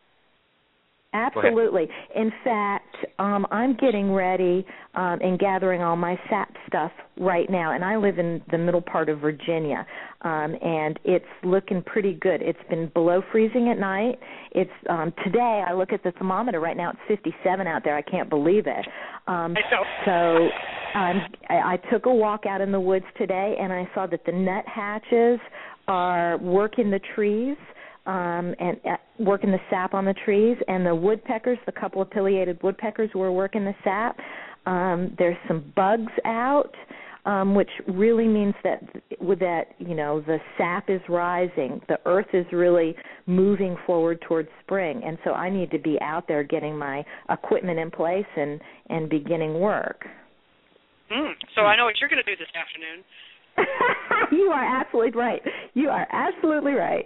Absolutely. In fact, um, I'm getting ready um, and gathering all my sap stuff right now, and I live in the middle part of Virginia, um, and it's looking pretty good. It's been below freezing at night. It's um, today, I look at the thermometer right now, it's fifty-seven out there. I can't believe it. Um, so um, I, I took a walk out in the woods today, and I saw that the nuthatches are working the trees. Um, and uh, working the sap on the trees, and the woodpeckers, the couple of pileated woodpeckers were working the sap. Um, there's some bugs out, um, which really means that with that, you know, the sap is rising. The earth is really moving forward towards spring, and so I need to be out there getting my equipment in place and, and beginning work. Mm, so I know what you're going to do this afternoon. You are absolutely right. You are absolutely right.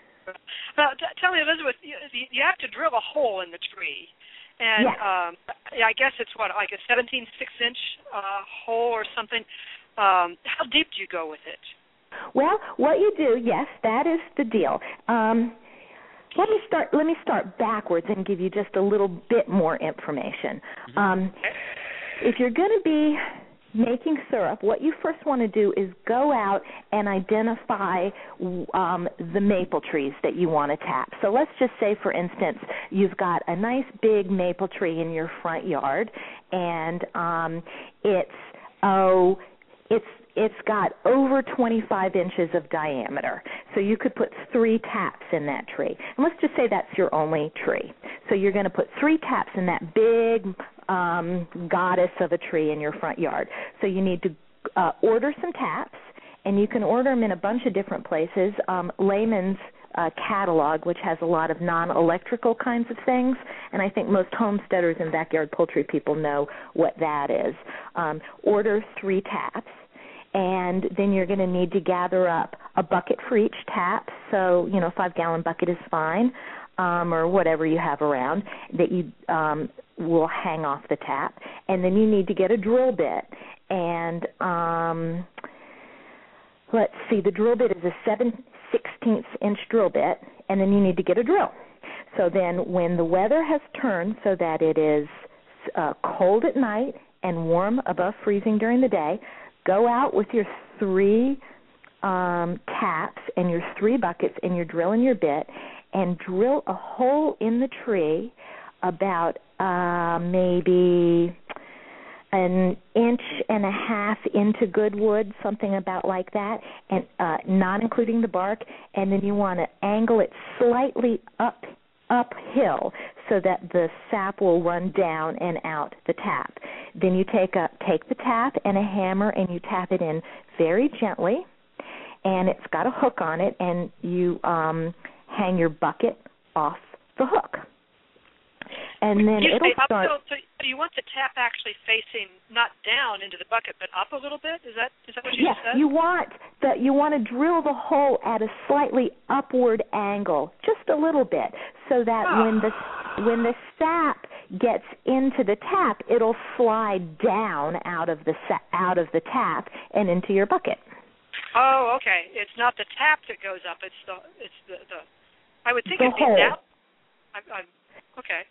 Uh, t- tell me, Elizabeth, you, you have to drill a hole in the tree, and yes. um, I guess it's what, like a seventeen six-inch uh, hole or something. Um, how deep do you go with it? Well, what you do, yes, that is the deal. Um, let me start. Let me start backwards and give you just a little bit more information. Mm-hmm. Um, if you're going to be making syrup, what you first want to do is go out and identify um, the maple trees that you want to tap. So let's just say, for instance, you've got a nice big maple tree in your front yard, and um, it's oh, it's it's got over twenty-five inches of diameter. So you could put three taps in that tree. And let's just say that's your only tree. So you're going to put three taps in that big um, goddess of a tree in your front yard. So you need to uh, order some taps, and you can order them in a bunch of different places. Um, Layman's uh, catalog, which has a lot of non-electrical kinds of things, and I think most homesteaders and backyard poultry people know what that is. Um, order three taps. And then you're going to need to gather up a bucket for each tap. So, you know, a five-gallon bucket is fine, um, or whatever you have around that you um, will hang off the tap. And then you need to get a drill bit. And um, let's see, the drill bit is a seven sixteenths inch drill bit, and then you need to get a drill. So then when the weather has turned so that it is uh, cold at night and warm above freezing during the day, go out with your three um, taps and your three buckets and your drill and your bit, and drill a hole in the tree about uh, maybe an inch and a half into good wood, something about like that, and uh, not including the bark. And then you want to angle it slightly up uphill so that the sap will run down and out the tap. Then you take a take the tap and a hammer and you tap it in very gently, and it's got a hook on it, and you um, hang your bucket off the hook. And then you it'll say start. Up, so, so you want the tap actually facing not down into the bucket, but up a little bit? Is that is that what you yeah, said? you want the you want to drill the hole at a slightly upward angle, just a little bit, so that oh. when the when the sap gets into the tap, it'll slide down out of the sa- out of the tap and into your bucket. Oh, okay. It's not the tap that goes up. It's the it's the, the I would think the it'd be hole. down. I'm, I'm, okay.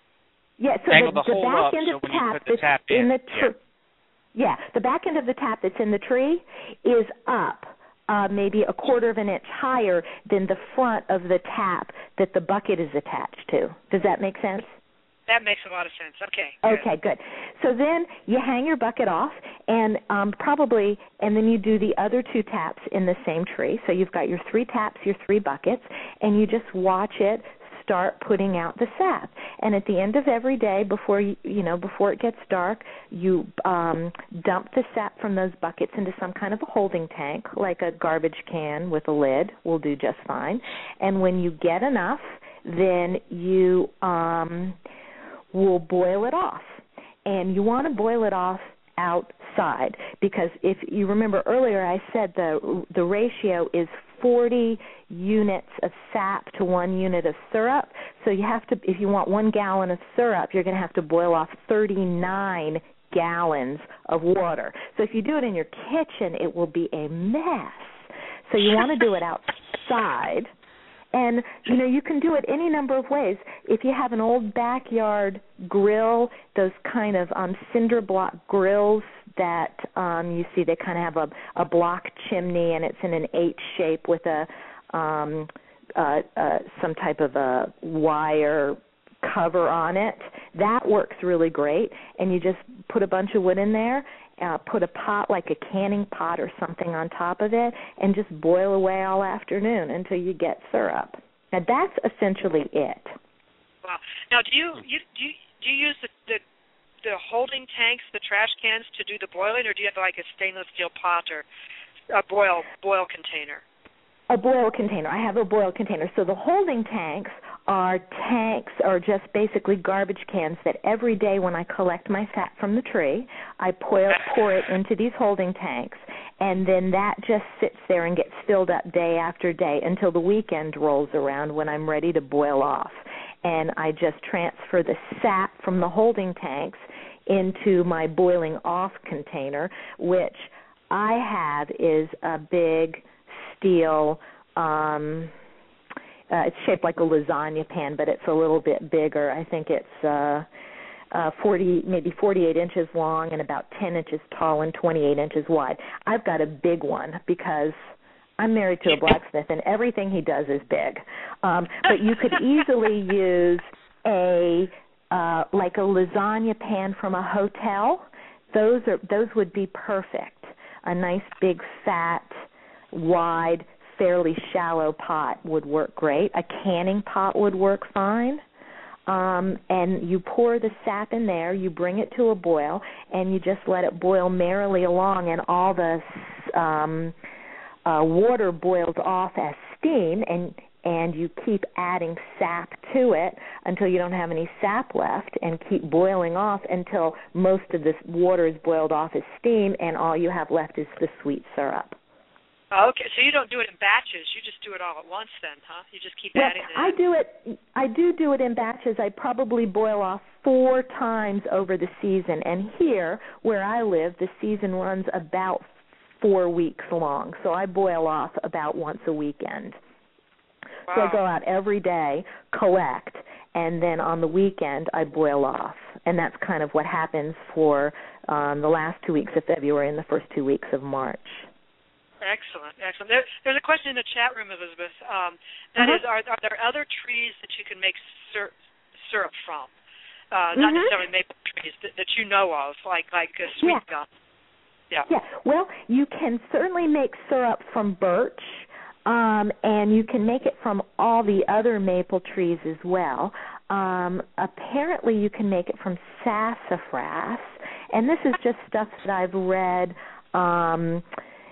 Yeah, so Angle the, the, the hole back up end so of when the you tap put the that's tap in in, the tr- yeah. yeah, the back end of the tap that's in the tree is up uh, maybe a quarter of an inch higher than the front of the tap that the bucket is attached to. Does that make sense? That makes a lot of sense. Okay. Good. Okay, good. So then you hang your bucket off, and um, probably, and then you do the other two taps in the same tree. So you've got your three taps, your three buckets, and you just watch it start putting out the sap. And at the end of every day, before you, you know, before it gets dark, you um, dump the sap from those buckets into some kind of a holding tank, like a garbage can with a lid will do just fine. And when you get enough, then you um, will boil it off. And you want to boil it off outside, because if you remember earlier I said the the ratio is forty units of sap to one unit of syrup. So you have to, if you want one gallon of syrup, you're going to have to boil off thirty-nine gallons of water. So if you do it in your kitchen, it will be a mess. So you want to do it outside. And, you know, you can do it any number of ways. If you have an old backyard grill, those kind of um, cinder block grills that um, you see, they kind of have a, a block chimney, and it's in an H shape with a um, uh, uh, some type of a wire cover on it. That works really great. And you just put a bunch of wood in there, Uh, put a pot like a canning pot or something on top of it, and just boil away all afternoon until you get syrup. Now that's essentially it. Wow. Now, do you, you do you, do you use the, the the holding tanks, the trash cans, to do the boiling, or do you have like a stainless steel pot or a boil boil container? A boil container. I have a boil container. So the holding tanks are tanks, or just basically garbage cans that every day when I collect my sap from the tree, I pour, pour it into these holding tanks, and then that just sits there and gets filled up day after day until the weekend rolls around when I'm ready to boil off. And I just transfer the sap from the holding tanks into my boiling off container, which I have is a big steel, um, uh, it's shaped like a lasagna pan, but it's a little bit bigger. I think it's uh, uh, forty, maybe forty-eight inches long and about ten inches tall and twenty-eight inches wide. I've got a big one because I'm married to a blacksmith, and everything he does is big. Um, but you could easily use a uh, like a lasagna pan from a hotel. Those are those would be perfect. A nice big fat, wide, fairly shallow pot would work great. A canning pot would work fine. Um, and you pour the sap in there, you bring it to a boil, and you just let it boil merrily along, and all the um, uh, water boils off as steam, and and you keep adding sap to it until you don't have any sap left, and keep boiling off until most of this water is boiled off as steam, and all you have left is the sweet syrup. Okay, so you don't do it in batches. You just do it all at once then, huh? You just keep Well, adding it. I do it. I do do it in batches. I probably boil off four times over the season. And here, where I live, the season runs about four weeks long. So I boil off about once a weekend. Wow. So I go out every day, collect, and then on the weekend I boil off. And that's kind of what happens for um, the last two weeks of February and the first two weeks of March. Excellent, excellent. There, there's a question in the chat room, Elizabeth. Um, that uh-huh. is, are, are there other trees that you can make syrup, syrup from? Uh, mm-hmm. Not necessarily maple trees that, that you know of, like like uh, sweet yeah. gum. Yeah. Yeah. Well, you can certainly make syrup from birch, um, and you can make it from all the other maple trees as well. Um, apparently, you can make it from sassafras, and this is just stuff that I've read. Um,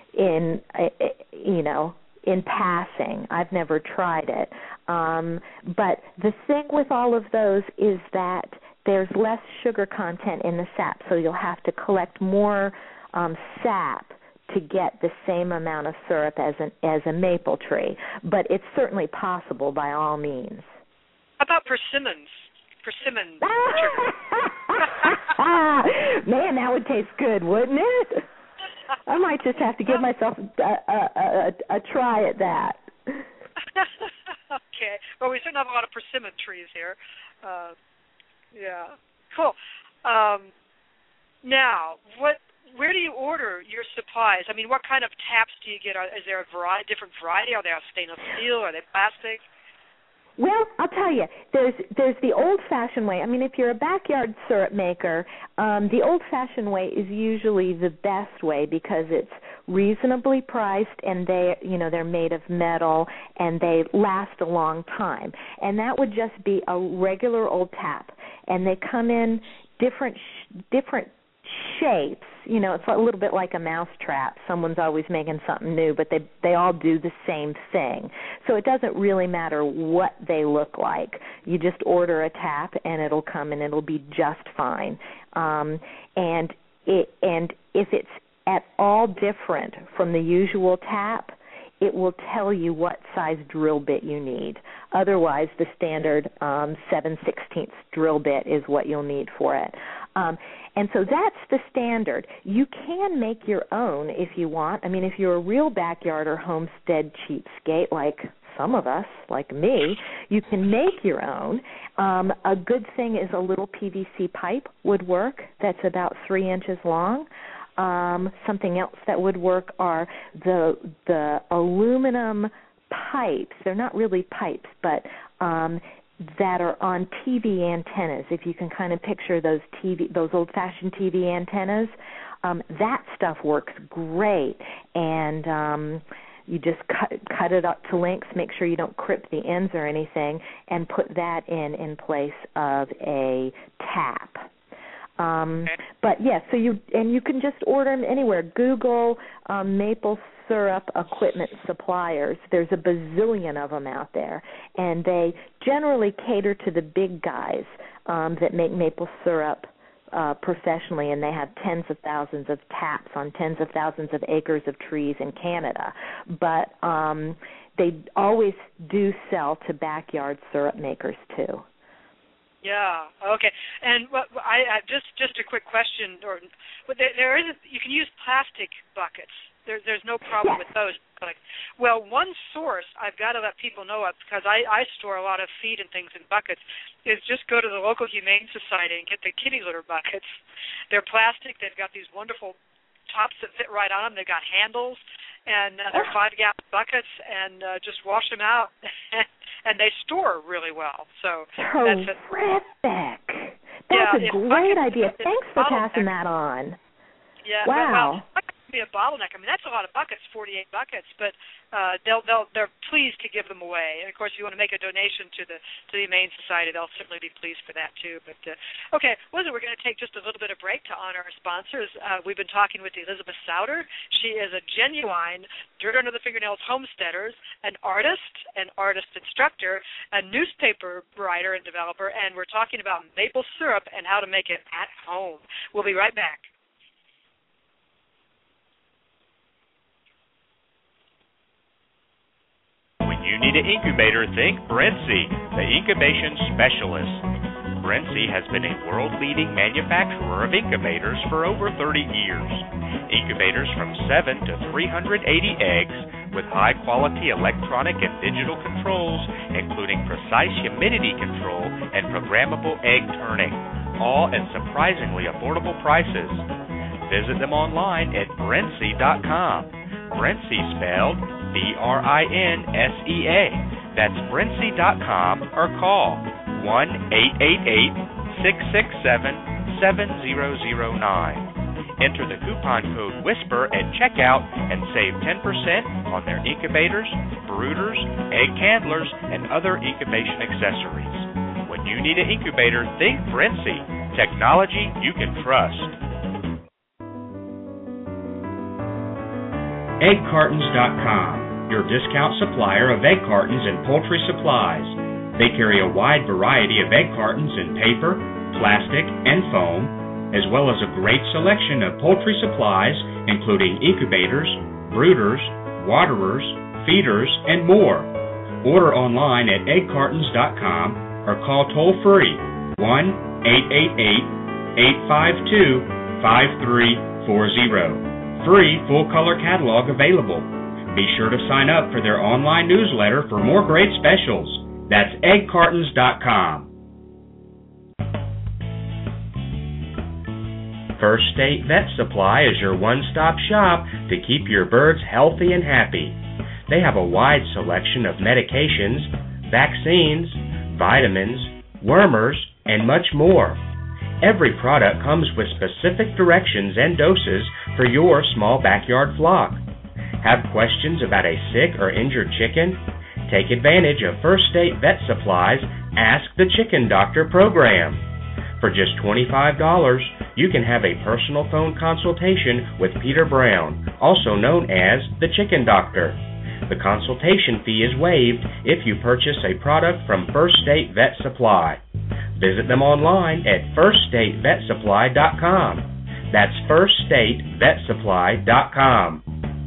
in, you know, in passing. I've never tried it. Um, but the thing with all of those is that there's less sugar content in the sap, so you'll have to collect more um, sap to get the same amount of syrup as an, as a maple tree. But it's certainly possible by all means. How about persimmons? Persimmon sugar. Man, that would taste good, wouldn't it? Oh, I might just have to give myself a, a, a, a try at that. Okay. Well, we certainly have a lot of persimmon trees here. Uh, yeah. Cool. Um, now, what? Where do you order your supplies? I mean, what kind of taps do you get? Is there a variety, different variety? Are they stainless steel? Are they plastic? Well, I'll tell you, there's there's the old-fashioned way. I mean, if you're a backyard syrup maker, um, the old-fashioned way is usually the best way because it's reasonably priced and they, you know, they're made of metal and they last a long time. And that would just be a regular old tap, and they come in different sh- different shapes. You know, it's a little bit like a mouse trap. Someone's always making something new, but they they all do the same thing. So it doesn't really matter what they look like. You just order a tap, and it'll come, and it'll be just fine. Um, and it and if it's at all different from the usual tap, it will tell you what size drill bit you need. Otherwise, the standard um, seven sixteenths drill bit is what you'll need for it. Um, and so that's the standard. You can make your own if you want. I mean, if you're a real backyard or homestead cheapskate like some of us, like me, you can make your own. Um, a good thing is a little P V C pipe would work that's about three inches long. Um, something else that would work are the the aluminum pipes. They're not really pipes, but um, that are on T V antennas. If you can kind of picture those T V, those old-fashioned T V antennas, um, that stuff works great. And um, you just cut cut it up to lengths. Make sure you don't crip the ends or anything, and put that in in place of a tap. Um, but yes, yeah, so you and you can just order them anywhere. Google um, maple syrup equipment suppliers. There's a bazillion of them out there, and they generally cater to the big guys um, that make maple syrup uh, professionally, and they have tens of thousands of taps on tens of thousands of acres of trees in Canada. But um, they always do sell to backyard syrup makers too. Yeah. Okay. And what I, I just just a quick question, or there, there is a, you can use plastic buckets. There, there's no problem with those. Like, well, one source I've got to let people know of, because I, I store a lot of feed and things in buckets, is just go to the local Humane Society and get the kitty litter buckets. They're plastic. They've got these wonderful tops that fit right on them. They've got handles, and uh, they're five-gallon buckets, and uh, just wash them out. And they store really well. So terrific. That's, a, that's yeah, a great buckets, idea. Thanks for passing that on. Yeah. Wow. Well, buckets can be a bottleneck. I mean, that's a lot of buckets, forty-eight buckets, but uh, they'll they'll they're pleased to give them away. And of course, if you want to make a donation to the to the Humane Society, they'll certainly be pleased for that too. But uh, okay, listen, we're going to take just a little bit of break to honor our sponsors. Uh, we've been talking with Elizabeth Souter. She is a genuine dirt under the fingernails homesteaders, an artist, an artist instructor, a newspaper writer and developer, and we're talking about maple syrup and how to make it at home. We'll be right back. When you need an incubator, think Brinsea, the incubation specialist. Brinsea has been a world-leading manufacturer of incubators for over thirty years. Incubators from seven to three hundred eighty eggs with high-quality electronic and digital controls, including precise humidity control and programmable egg turning, all at surprisingly affordable prices. Visit them online at brinsea dot com. Brinsea spelled B R I N S E A. That's brinsea dot com or call one eight eight eight, six six seven, seven zero zero nine. Enter the coupon code WHISPER at checkout and save ten percent on their incubators, brooders, egg handlers, and other incubation accessories. When you need an incubator, think Brinsea. Technology you can trust. egg cartons dot com, your discount supplier of egg cartons and poultry supplies. They carry a wide variety of egg cartons in paper, plastic, and foam, as well as a great selection of poultry supplies, including incubators, brooders, waterers, feeders, and more. Order online at egg cartons dot com or call toll-free one eight eight eight, eight five two, five three four zero. free full-color catalog available. Be sure to sign up for their online newsletter for more great specials. That's egg cartons dot com. First State Vet Supply is your one-stop shop to keep your birds healthy and happy. They have a wide selection of medications, vaccines, vitamins, wormers, and much more. Every product comes with specific directions and doses for your small backyard flock. Have questions about a sick or injured chicken? Take advantage of First State Vet Supply's Ask the Chicken Doctor program. For just twenty-five dollars, you can have a personal phone consultation with Peter Brown, also known as the Chicken Doctor. The consultation fee is waived if you purchase a product from First State Vet Supply. Visit them online at first state vet supply dot com. That's first state vet supply dot com.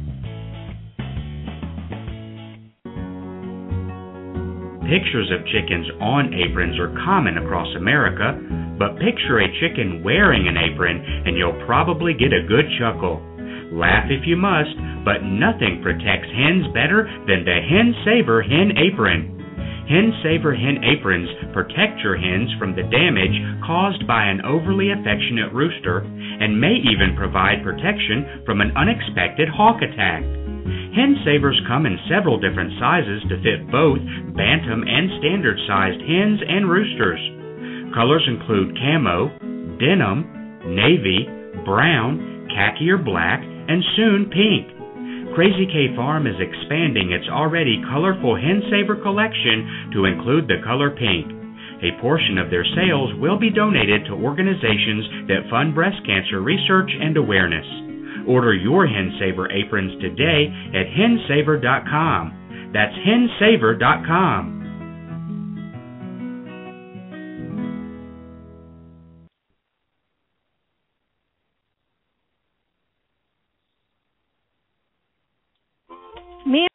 Pictures of chickens on aprons are common across America, but picture a chicken wearing an apron and you'll probably get a good chuckle. Laugh if you must, but nothing protects hens better than the Hen Saver Hen Apron. Hen Saver Hen Aprons protect your hens from the damage caused by an overly affectionate rooster and may even provide protection from an unexpected hawk attack. Hen Savers come in several different sizes to fit both bantam and standard-sized hens and roosters. Colors include camo, denim, navy, brown, khaki or black, and soon pink. Crazy K Farm is expanding its already colorful Hen Saver collection to include the color pink. A portion of their sales will be donated to organizations that fund breast cancer research and awareness. Order your Hen Saver aprons today at hen saver dot com. That's hen saver dot com. Man-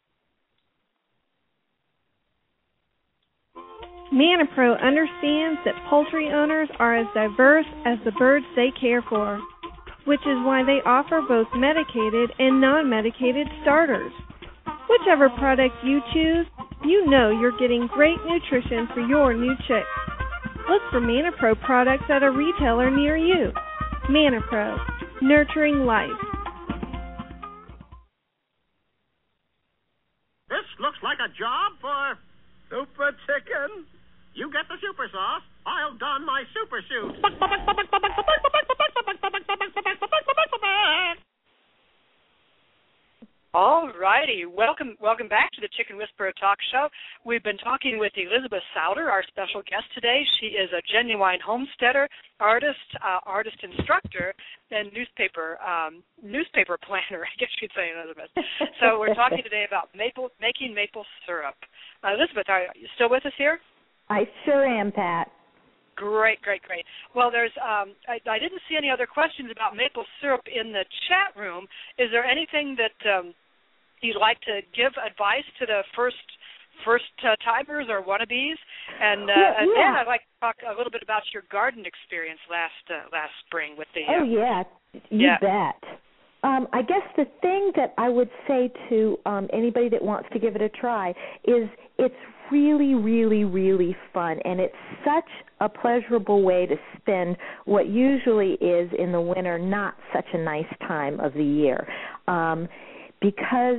ManaPro understands that poultry owners are as diverse as the birds they care for, which is why they offer both medicated and non-medicated starters. Whichever product you choose, you know you're getting great nutrition for your new chicks. Look for ManaPro products at a retailer near you. ManaPro, nurturing life. This looks like a job for Super Chicken. You get the super sauce. I'll don my super suit. All righty. Welcome welcome back to the Chicken Whisperer Talk Show. We've been talking with Elizabeth Souder, our special guest today. She is a genuine homesteader, artist, uh, artist instructor, and newspaper um, newspaper planner, I guess you'd say, Elizabeth. So we're talking today about maple making maple syrup. Uh, Elizabeth, are you still with us here? I sure am, Pat. Great, great, great. Well, there's um, I, I didn't see any other questions about maple syrup in the chat room. Is there anything that um, you'd like to give advice to the first first uh, timers or wannabes? And, uh, yeah, and yeah. then I'd like to talk a little bit about your garden experience last uh, last spring with the. Uh, oh yeah, you yeah. bet. Um, I guess the thing that I would say to um, anybody that wants to give it a try is it's really, really, really fun, and it's such a pleasurable way to spend what usually is in the winter not such a nice time of the year, um, because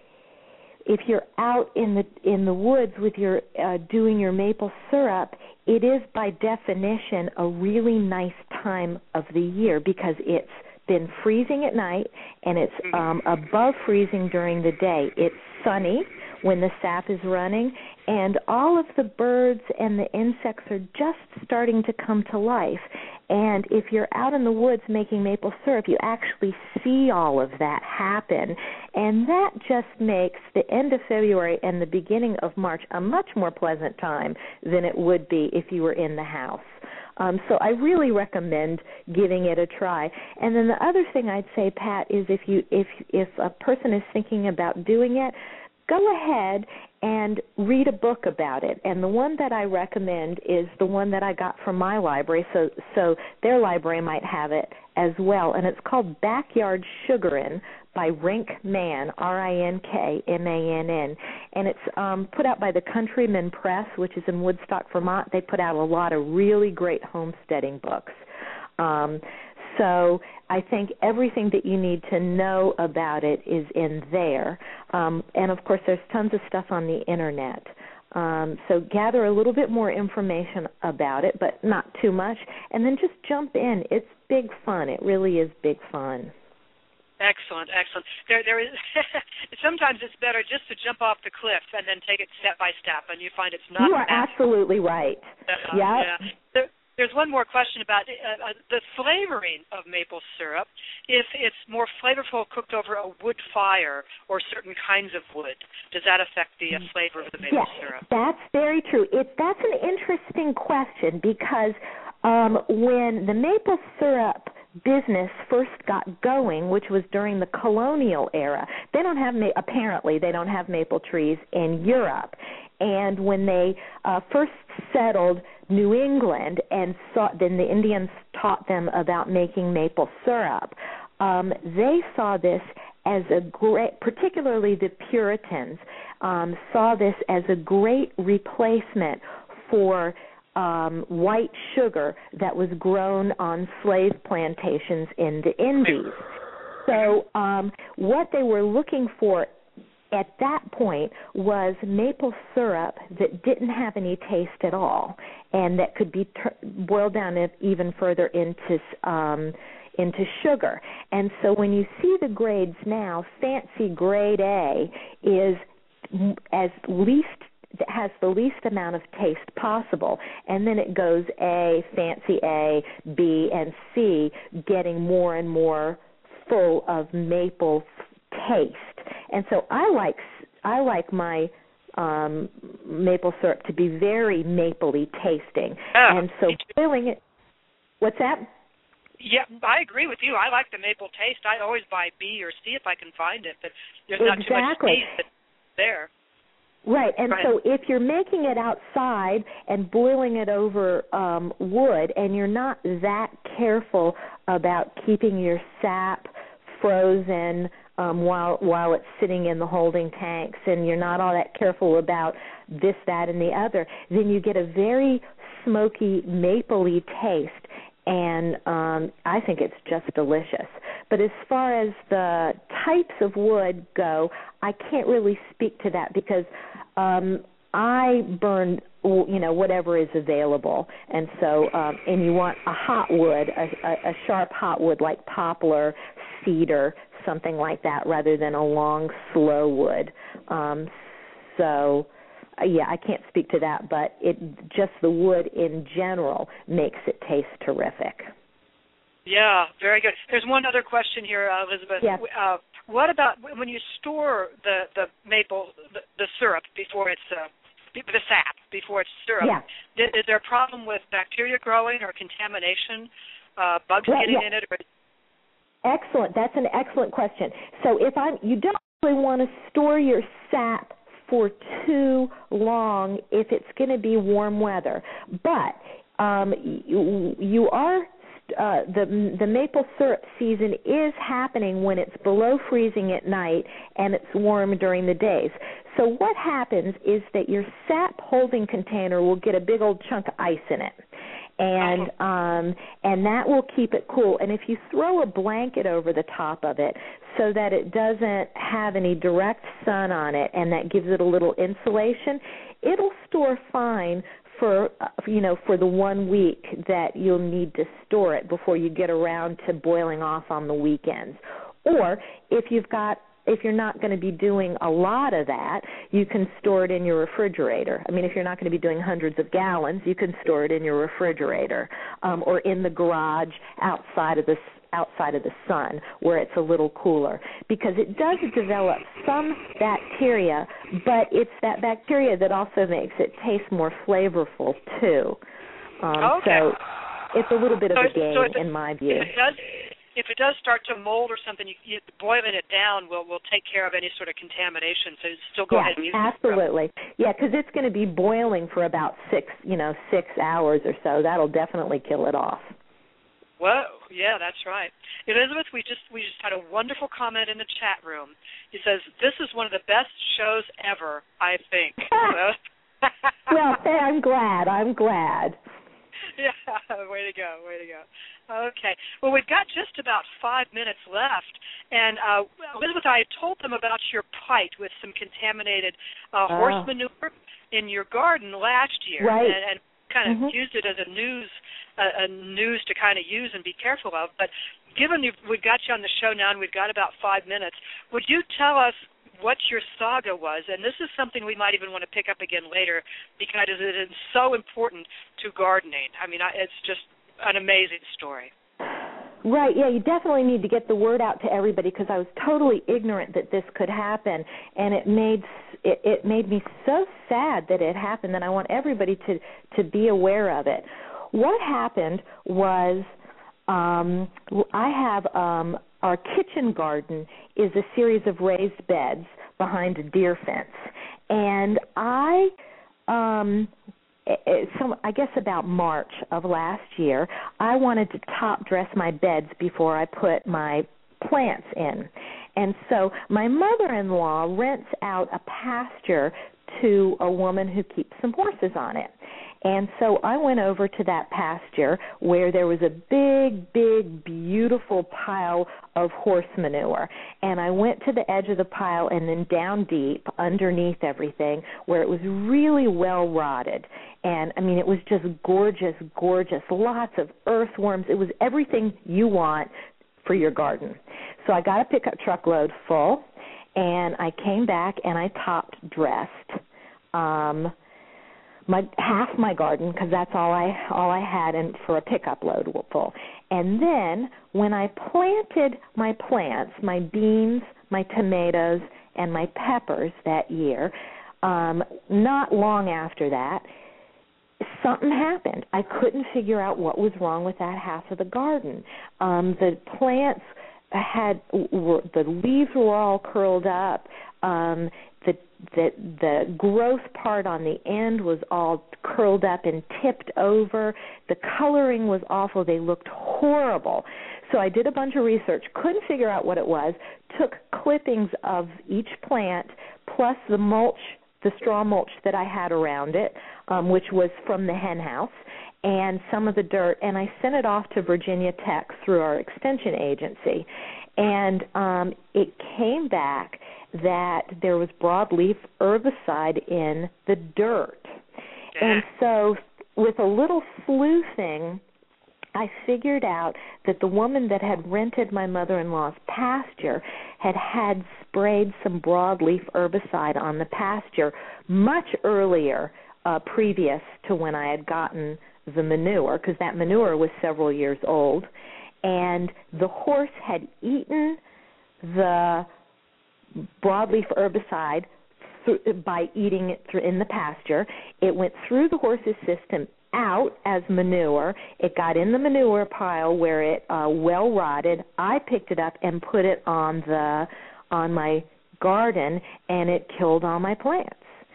if you're out in the in the woods with your uh, doing your maple syrup, it is by definition a really nice time of the year because it's been freezing at night and it's um, above freezing during the day. It's sunny when the sap is running, and all of the birds and the insects are just starting to come to life. And if you're out in the woods making maple syrup, you actually see all of that happen. And that just makes the end of February and the beginning of March a much more pleasant time than it would be if you were in the house. Um, so I really recommend giving it a try. And then the other thing I'd say, Pat, is if you if if a person is thinking about doing it, go ahead and read a book about it. And the one that I recommend is the one that I got from my library, so so their library might have it as well, and it's called Backyard Sugarin' by Rink Mann, R I N K M A N N, and it's um, put out by the Countryman Press, which is in Woodstock, Vermont. They put out a lot of really great homesteading books. Um, so I think everything that you need to know about it is in there, um, and of course there's tons of stuff on the Internet. Um, so gather a little bit more information about it, but not too much, and then just jump in. It's big fun. It really is big fun. Excellent, excellent. There, there is. Sometimes it's better just to jump off the cliff and then take it step by step, and you find it's not. You are absolutely right. Uh, yep. Yeah. There, there's one more question about uh, uh, the flavoring of maple syrup. If it's more flavorful cooked over a wood fire or certain kinds of wood, does that affect the uh, flavor of the maple yes, syrup? That's very true. It, that's an interesting question because um, when the maple syrup business first got going, which was during the colonial era, they don't have ma- apparently they don't have maple trees in Europe. And when they uh, first settled New England and saw, then the Indians taught them about making maple syrup, um, they saw this as a great, particularly the Puritans, um, saw this as a great replacement for Um, white sugar that was grown on slave plantations in the Indies. So um, what they were looking for at that point was maple syrup that didn't have any taste at all and that could be ter- boiled down even further into um, into sugar. And so when you see the grades now, fancy grade A is as least that has the least amount of taste possible, and then it goes A, fancy A, B, and C, getting more and more full of maple taste. And so I like I like my um, maple syrup to be very mapley tasting, oh, and so boiling it. What's that? Yeah, I agree with you. I like the maple taste. I always buy B or C if I can find it, but there's not exactly. too much taste there. Right, and right. so if you're making it outside and boiling it over um, wood and you're not that careful about keeping your sap frozen um, while while it's sitting in the holding tanks and you're not all that careful about this, that, and the other, then you get a very smoky, mapley taste, and um, I think it's just delicious. But as far as the types of wood go, I can't really speak to that because um, I burn, you know, whatever is available, and so um, and you want a hot wood, a, a, a sharp hot wood like poplar, cedar, something like that, rather than a long, slow wood. Um, so. Uh, yeah, I can't speak to that, but it just the wood in general makes it taste terrific. Yeah, very good. There's one other question here, uh, Elizabeth. Yes. Uh, what about when you store the, the maple, the, the syrup before it's, uh, the sap, before it's syrup? Yeah. Is, is there a problem with bacteria growing or contamination, uh, bugs well, getting yeah. in it? Or... Excellent. That's an excellent question. So if I'm, you don't really want to store your sap for too long if it's going to be warm weather. But um, you, you are uh, the the maple syrup season is happening when it's below freezing at night and it's warm during the days. So what happens is that your sap holding container will get a big old chunk of ice in it. And um, and that will keep it cool. And if you throw a blanket over the top of it so that it doesn't have any direct sun on it, and that gives it a little insulation, it'll store fine for uh, you know for the one week that you'll need to store it before you get around to boiling off on the weekends. Or if you've got If you're not going to be doing a lot of that, you can store it in your refrigerator. I mean, if you're not going to be doing hundreds of gallons, you can store it in your refrigerator um, or in the garage outside of the outside of the sun where it's a little cooler, because it does develop some bacteria, but it's that bacteria that also makes it taste more flavorful too. Um, okay. So it's a little bit of so, a game so it, in my view. If it does, If it does start to mold or something, you, you, boiling it down will will take care of any sort of contamination. So still go yeah, ahead and use absolutely. it. Absolutely. Yeah, because it's going to be boiling for about six, you know, six hours or so. That'll definitely kill it off. Whoa, Yeah, that's right. Elizabeth, we just we just had a wonderful comment in the chat room. He says, this is one of the best shows ever, I think. So. Well, I'm glad. I'm glad. Yeah, way to go, way to go. Okay. Well, we've got just about five minutes left. And, uh, Elizabeth, I told them about your plight with some contaminated uh, horse oh. manure in your garden last year. Right. And, and kind of mm-hmm. used it as a news uh, a news to kind of use and be careful of. But given you've, we've got you on the show now and we've got about five minutes, would you tell us what your saga was? And this is something we might even want to pick up again later because it is so important to gardening. I mean, it's just an amazing story. Right, yeah, you definitely need to get the word out to everybody because I was totally ignorant that this could happen, and it made it, it made me so sad that it happened, and I want everybody to, to be aware of it. What happened was um, I have um, our kitchen garden is a series of raised beds behind a deer fence, and I um, So I guess about March of last year, I wanted to top dress my beds before I put my plants in. And so my mother-in-law rents out a pasture to a woman who keeps some horses on it. And so I went over to that pasture where there was a big, big, beautiful pile of horse manure. And I went to the edge of the pile and then down deep underneath everything where it was really well rotted. And, I mean, it was just gorgeous, gorgeous, lots of earthworms. It was everything you want for your garden. So I got a pickup truckload full, and I came back and I top dressed um, my half my garden because that's all I all I had, and for a pickup load full. And then when I planted my plants, my beans, my tomatoes, and my peppers that year, um, not long after that, something happened. I couldn't figure out what was wrong with that half of the garden. Um, the plants had were, the leaves were all curled up. Um, the, the the growth part on the end was all curled up and tipped over. The coloring was awful. They looked horrible. So I did a bunch of research, couldn't figure out what it was, took clippings of each plant plus the mulch, the straw mulch that I had around it, um, which was from the hen house, and some of the dirt, and I sent it off to Virginia Tech through our extension agency. And um, it came back that there was broadleaf herbicide in the dirt. And so with a little sleuthing, I figured out that the woman that had rented my mother-in-law's pasture had had sprayed some broadleaf herbicide on the pasture much earlier, uh, previous to when I had gotten the manure, because that manure was several years old, and the horse had eaten the broadleaf herbicide th- by eating it through in the pasture. It went through the horse's system out as manure. It got in the manure pile where it uh, well rotted. I picked it up and put it on the on my garden, and it killed all my plants.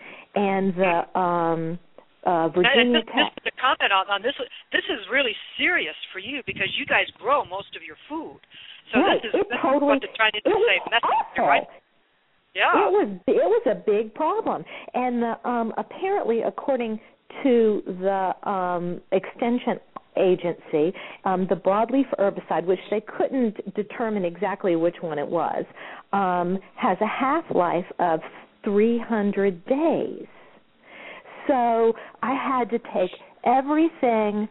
And the um, uh, Virginia Tech. Tech. Just to comment on, on this, this is really serious for you because you guys grow most of your food. So right. this is, it this totally, is what they're trying to do. Say, awful. Right? Yeah. It was it was a big problem, and the, um, apparently, according to the um, extension agency, um, the broadleaf herbicide, which they couldn't determine exactly which one it was, um, has a half-life of three hundred days. So I had to take everything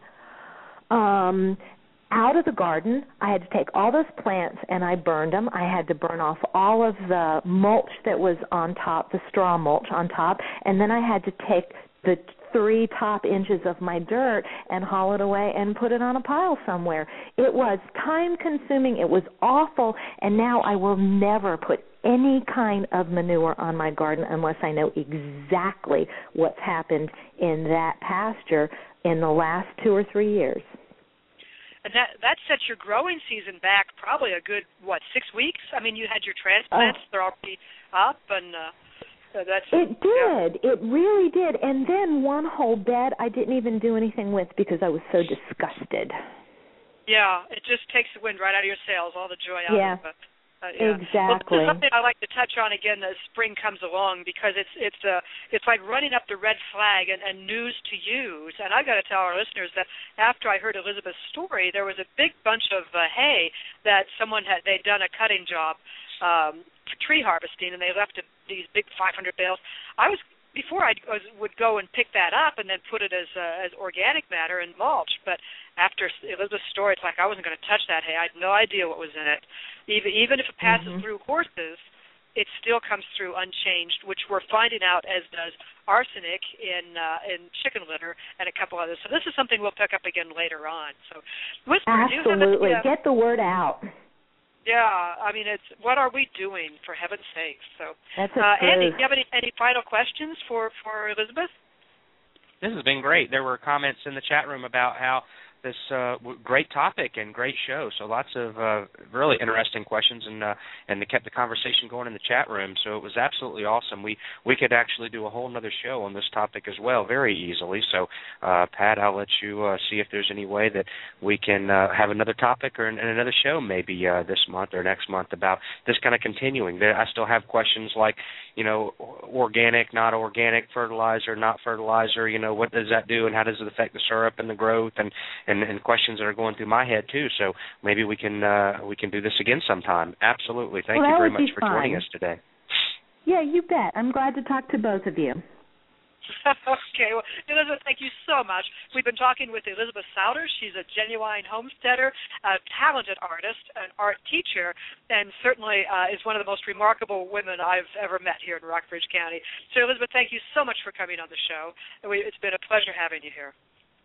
um, out of the garden. I had to take all those plants and I burned them. I had to burn off all of the mulch that was on top, the straw mulch on top, and then I had to take the three top inches of my dirt and haul it away and put it on a pile somewhere. It was time-consuming. It was awful, and now I will never put any kind of manure on my garden unless I know exactly what's happened in that pasture in the last two or three years. And that that sets your growing season back probably a good, what, six weeks? I mean, you had your transplants. Uh, they're already up, and uh, so that's... It did. Yeah. It really did. And then one whole bed I didn't even do anything with because I was so disgusted. Yeah, it just takes the wind right out of your sails, all the joy out yeah. of it. Uh, yeah. Exactly. Well, this is something I like to touch on again as spring comes along, because it's it's uh, it's like running up the red flag and, and news to use. And I've got to tell our listeners that after I heard Elizabeth's story, there was a big bunch of uh, hay that someone had they'd done a cutting job um, for tree harvesting, and they left a, these big five hundred bales. I was before I was, would go and pick that up and then put it as uh, as organic matter and mulch, but after Elizabeth's story, it's like I wasn't going to touch that hay. I had no idea what was in it. Even even if it passes mm-hmm. through horses, it still comes through unchanged, which we're finding out, as does arsenic in uh, in chicken litter and a couple others. So this is something we'll pick up again later on. So, Whisper, absolutely, do you have any, uh, get the word out. Yeah, I mean, it's what are we doing, for heaven's sakes? So, That's a uh, truth. Andy, do you have any, any final questions for, for Elizabeth? This has been great. There were comments in the chat room about how this uh, great topic and great show. So lots of uh, really interesting questions, and uh, and they kept the conversation going in the chat room. So it was absolutely awesome. We we could actually do a whole other show on this topic as well, very easily. So uh, Pat, I'll let you uh, see if there's any way that we can uh, have another topic or an, another show maybe uh, this month or next month about this kind of continuing. There, I still have questions like, you know, organic, not organic, fertilizer, not fertilizer. You know, what does that do, and how does it affect the syrup and the growth, and And, and questions that are going through my head too. So maybe we can uh, we can do this again sometime. Absolutely. Thank well, you very much be for fun. joining us today. Yeah, you bet. I'm glad to talk to both of you. Okay, well, Elizabeth, thank you so much. We've been talking with Elizabeth Souders. She's a genuine homesteader, a talented artist, an art teacher, and certainly uh, is one of the most remarkable women I've ever met here in Rockbridge County. So, Elizabeth, thank you so much for coming on the show. It's been a pleasure having you here.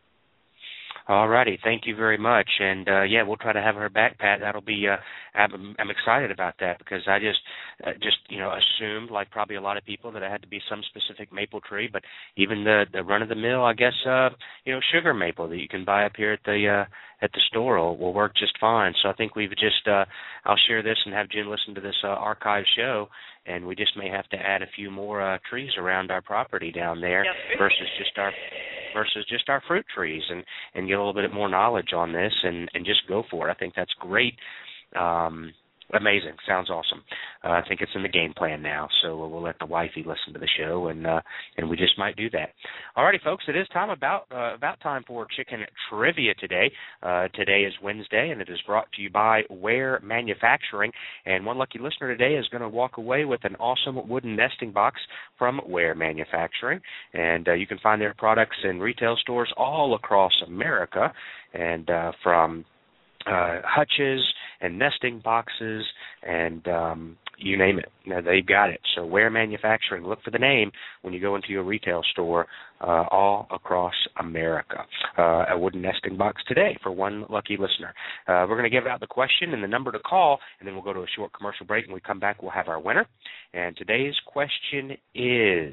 All righty, thank you very much, and uh, yeah, we'll try to have her back, Pat. That'll be. Uh, I'm, I'm excited about that because I just, uh, just you know, assumed, like probably a lot of people, that it had to be some specific maple tree. But even the the run of the mill, I guess, uh, you know, sugar maple that you can buy up here at the uh, at the store will, will work just fine. So I think we've just. Uh, I'll share this and have Jen listen to this uh, archive show, and we just may have to add a few more uh, trees around our property down there yep. versus just our. versus just our fruit trees, and, and get a little bit more knowledge on this and, and just go for it. I think that's great. Um, amazing. Sounds awesome. Uh, I think it's in the game plan now, so we'll let the wifey listen to the show, and uh, and we just might do that. All righty, folks, it is time about uh, about time for chicken trivia today. Uh, today is Wednesday, and it is brought to you by Ware Manufacturing, and one lucky listener today is going to walk away with an awesome wooden nesting box from Ware Manufacturing, and uh, you can find their products in retail stores all across America, and uh, from uh, hutches and nesting boxes and um, you name it. Now, they've got it. So Ware Manufacturing, look for the name when you go into your retail store uh, all across America. Uh, a wooden nesting box today for one lucky listener. Uh, we're going to give out the question and the number to call, and then we'll go to a short commercial break. When we come back, we'll have our winner. And today's question is,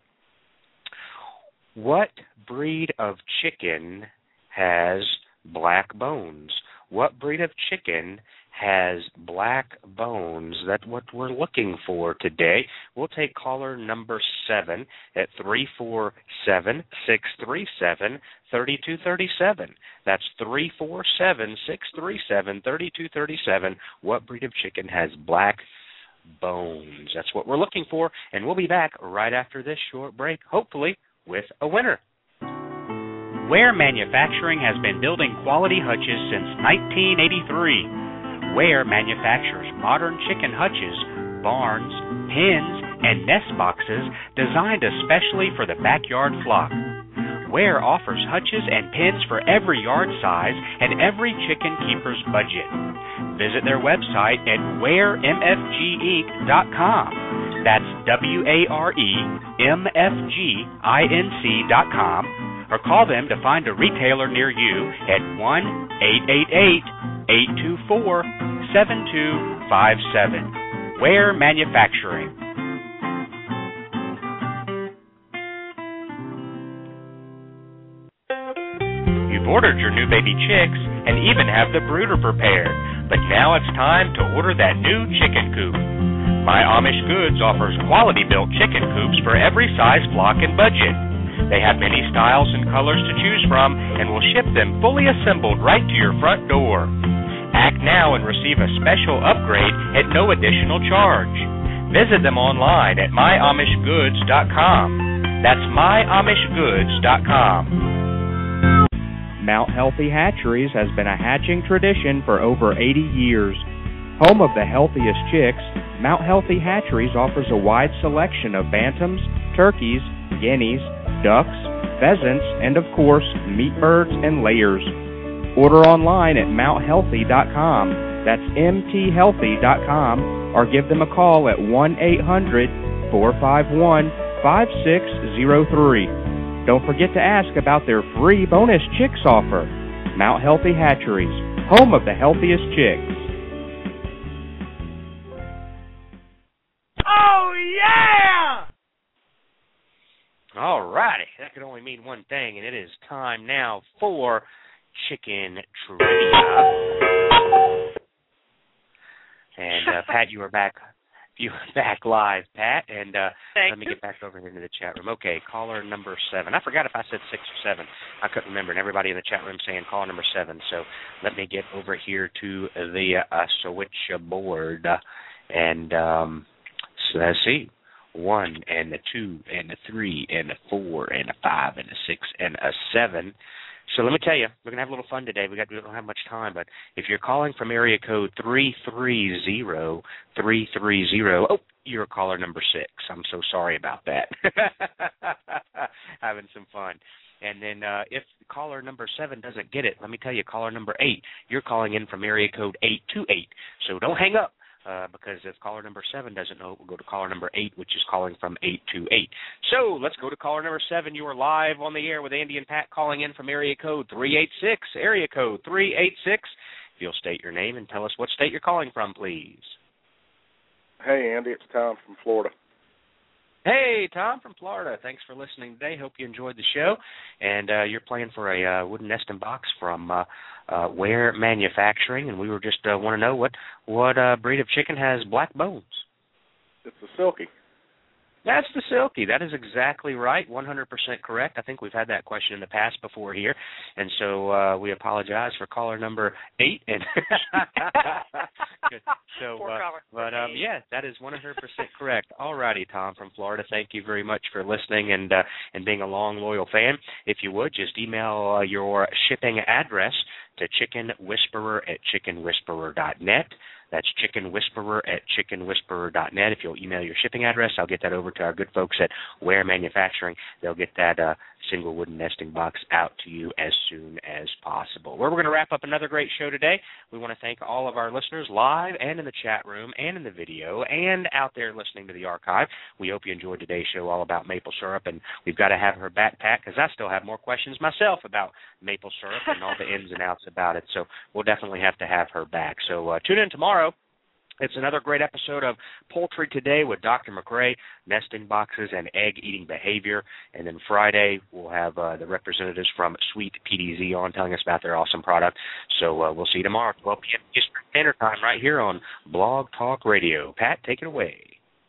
what breed of chicken has black bones? What breed of chicken has black bones? That's what we're looking for today. We'll take caller number seven at three four seven, six three seven, three two three seven. That's three four seven, six three seven, three two three seven. What breed of chicken has black bones? That's what we're looking for, and we'll be back right after this short break, hopefully with a winner. Ware Manufacturing has been building quality hutches since nineteen eighty-three. Ware manufactures modern chicken hutches, barns, pens, and nest boxes designed especially for the backyard flock. Ware offers hutches and pens for every yard size and every chicken keeper's budget. Visit their website at ware m f g inc dot com. That's W A R E M F G I N C dot com. Or call them to find a retailer near you at one eight eight eight, eight two four, seven two five seven. Ware Manufacturing. You've ordered your new baby chicks and even have the brooder prepared, but now it's time to order that new chicken coop. My Amish Goods offers quality-built chicken coops for every size, flock, and budget. They have many styles and colors to choose from and will ship them fully assembled right to your front door. Act now and receive a special upgrade at no additional charge. Visit them online at my amish goods dot com. That's my amish goods dot com. Mount Healthy Hatcheries has been a hatching tradition for over eighty years. Home of the healthiest chicks, Mount Healthy Hatcheries offers a wide selection of bantams, turkeys, guineas, ducks, pheasants, and of course, meat birds and layers. Order online at mount healthy dot com. That's m t healthy dot com, or give them a call at one eight hundred, four five one, five six zero three. Don't forget to ask about their free bonus chicks offer. Mount Healthy Hatcheries, home of the healthiest chicks. Oh, yeah! All righty. That could only mean one thing, and it is time now for Chicken Trivia. And, uh, Pat, you are back. You are back live, Pat. And uh, let me get back over here into the chat room. Okay, caller number seven. I forgot if I said six or seven. I couldn't remember, and everybody in the chat room saying caller number seven. So let me get over here to the uh, switchboard. And um, so let's see. One and a two and a three and a four and a five and a six and a seven. So let me tell you, we're gonna have a little fun today. We got we don't have much time, but if you're calling from area code three three zero three three zero, oh, you're caller number six. I'm so sorry about that. Having some fun. And then uh, if caller number seven doesn't get it, let me tell you, caller number eight, you're calling in from area code eight two eight. So don't hang up. Uh, because if caller number seven doesn't know, we'll go to caller number eight, which is calling from eight two eight. So let's go to caller number seven. You are live on the air with Andy and Pat calling in from area code three eight six. Area code three eight six. If you'll state your name and tell us what state you're calling from, please. Hey, Andy, it's Tom from Florida. Hey, Tom from Florida. Thanks for listening today. Hope you enjoyed the show. And uh, you're playing for a uh, wooden nesting box from uh, uh, Ware Manufacturing, and we were just uh, want to know what what uh, breed of chicken has black bones. It's a Silkie. That's the Silkie. That is exactly right, one hundred percent correct. I think we've had that question in the past before here, and so uh, we apologize for caller number eight. And so, uh, but um, yeah, that is one hundred percent correct. All righty, Tom from Florida, thank you very much for listening and uh, and being a long, loyal fan. If you would, just email uh, your shipping address to chicken whisperer at chicken whisperer dot net. That's chicken whisperer at chicken whisperer dot net. If you'll email your shipping address, I'll get that over to our good folks at Ware Manufacturing. They'll get that uh, single wooden nesting box out to you as soon as possible. Well, we're going to wrap up another great show today. We want to thank all of our listeners live and in the chat room and in the video and out there listening to the archive. We hope you enjoyed today's show all about maple syrup, and we've got to have her back, Pat, because I still have more questions myself about maple syrup and all the ins and outs about it. So we'll definitely have to have her back. So uh, tune in tomorrow. It's another great episode of Poultry Today with Doctor McRae, nesting boxes and egg-eating behavior. And then Friday, we'll have uh, the representatives from Sweet P D Z on telling us about their awesome product. So uh, we'll see you tomorrow at twelve p.m. Eastern Standard Time right here on Blog Talk Radio. Pat, take it away.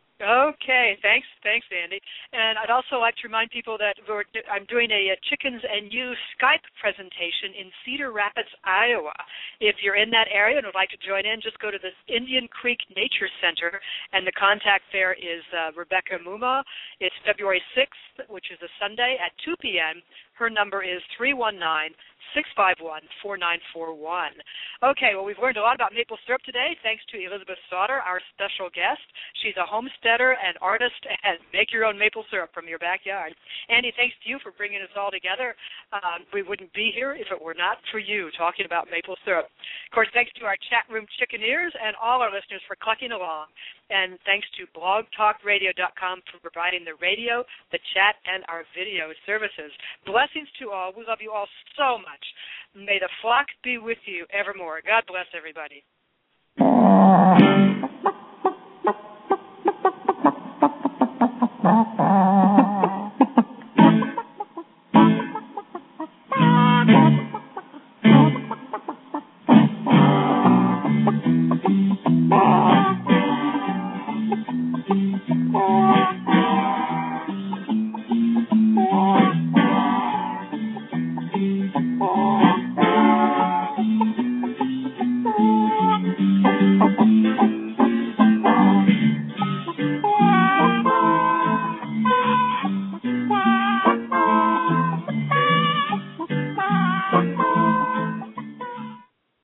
Okay, thanks, thanks, Andy. And I'd also like to remind people that we're, I'm doing a, a Chickens and You Skype presentation in Cedar Rapids, Iowa. If you're in that area and would like to join in, just go to the Indian Creek Nature Center, and the contact there is uh, Rebecca Muma. It's February sixth, which is a Sunday at two p.m. Her number is three one nine, six five one, four nine four one. Okay, well, we've learned a lot about maple syrup today, thanks to Elizabeth Sauter, our special guest. She's a homesteader and artist, and make your own maple syrup from your backyard. Andy, thanks to you for bringing us all together. Um, we wouldn't be here if it were not for you talking about maple syrup. Of course, thanks to our chat room chickeneers and all our listeners for clucking along. And thanks to blog talk radio dot com for providing the radio, the chat, and our video services. Blessings to all. We love you all so much. May the flock be with you evermore. God bless everybody. Thank you.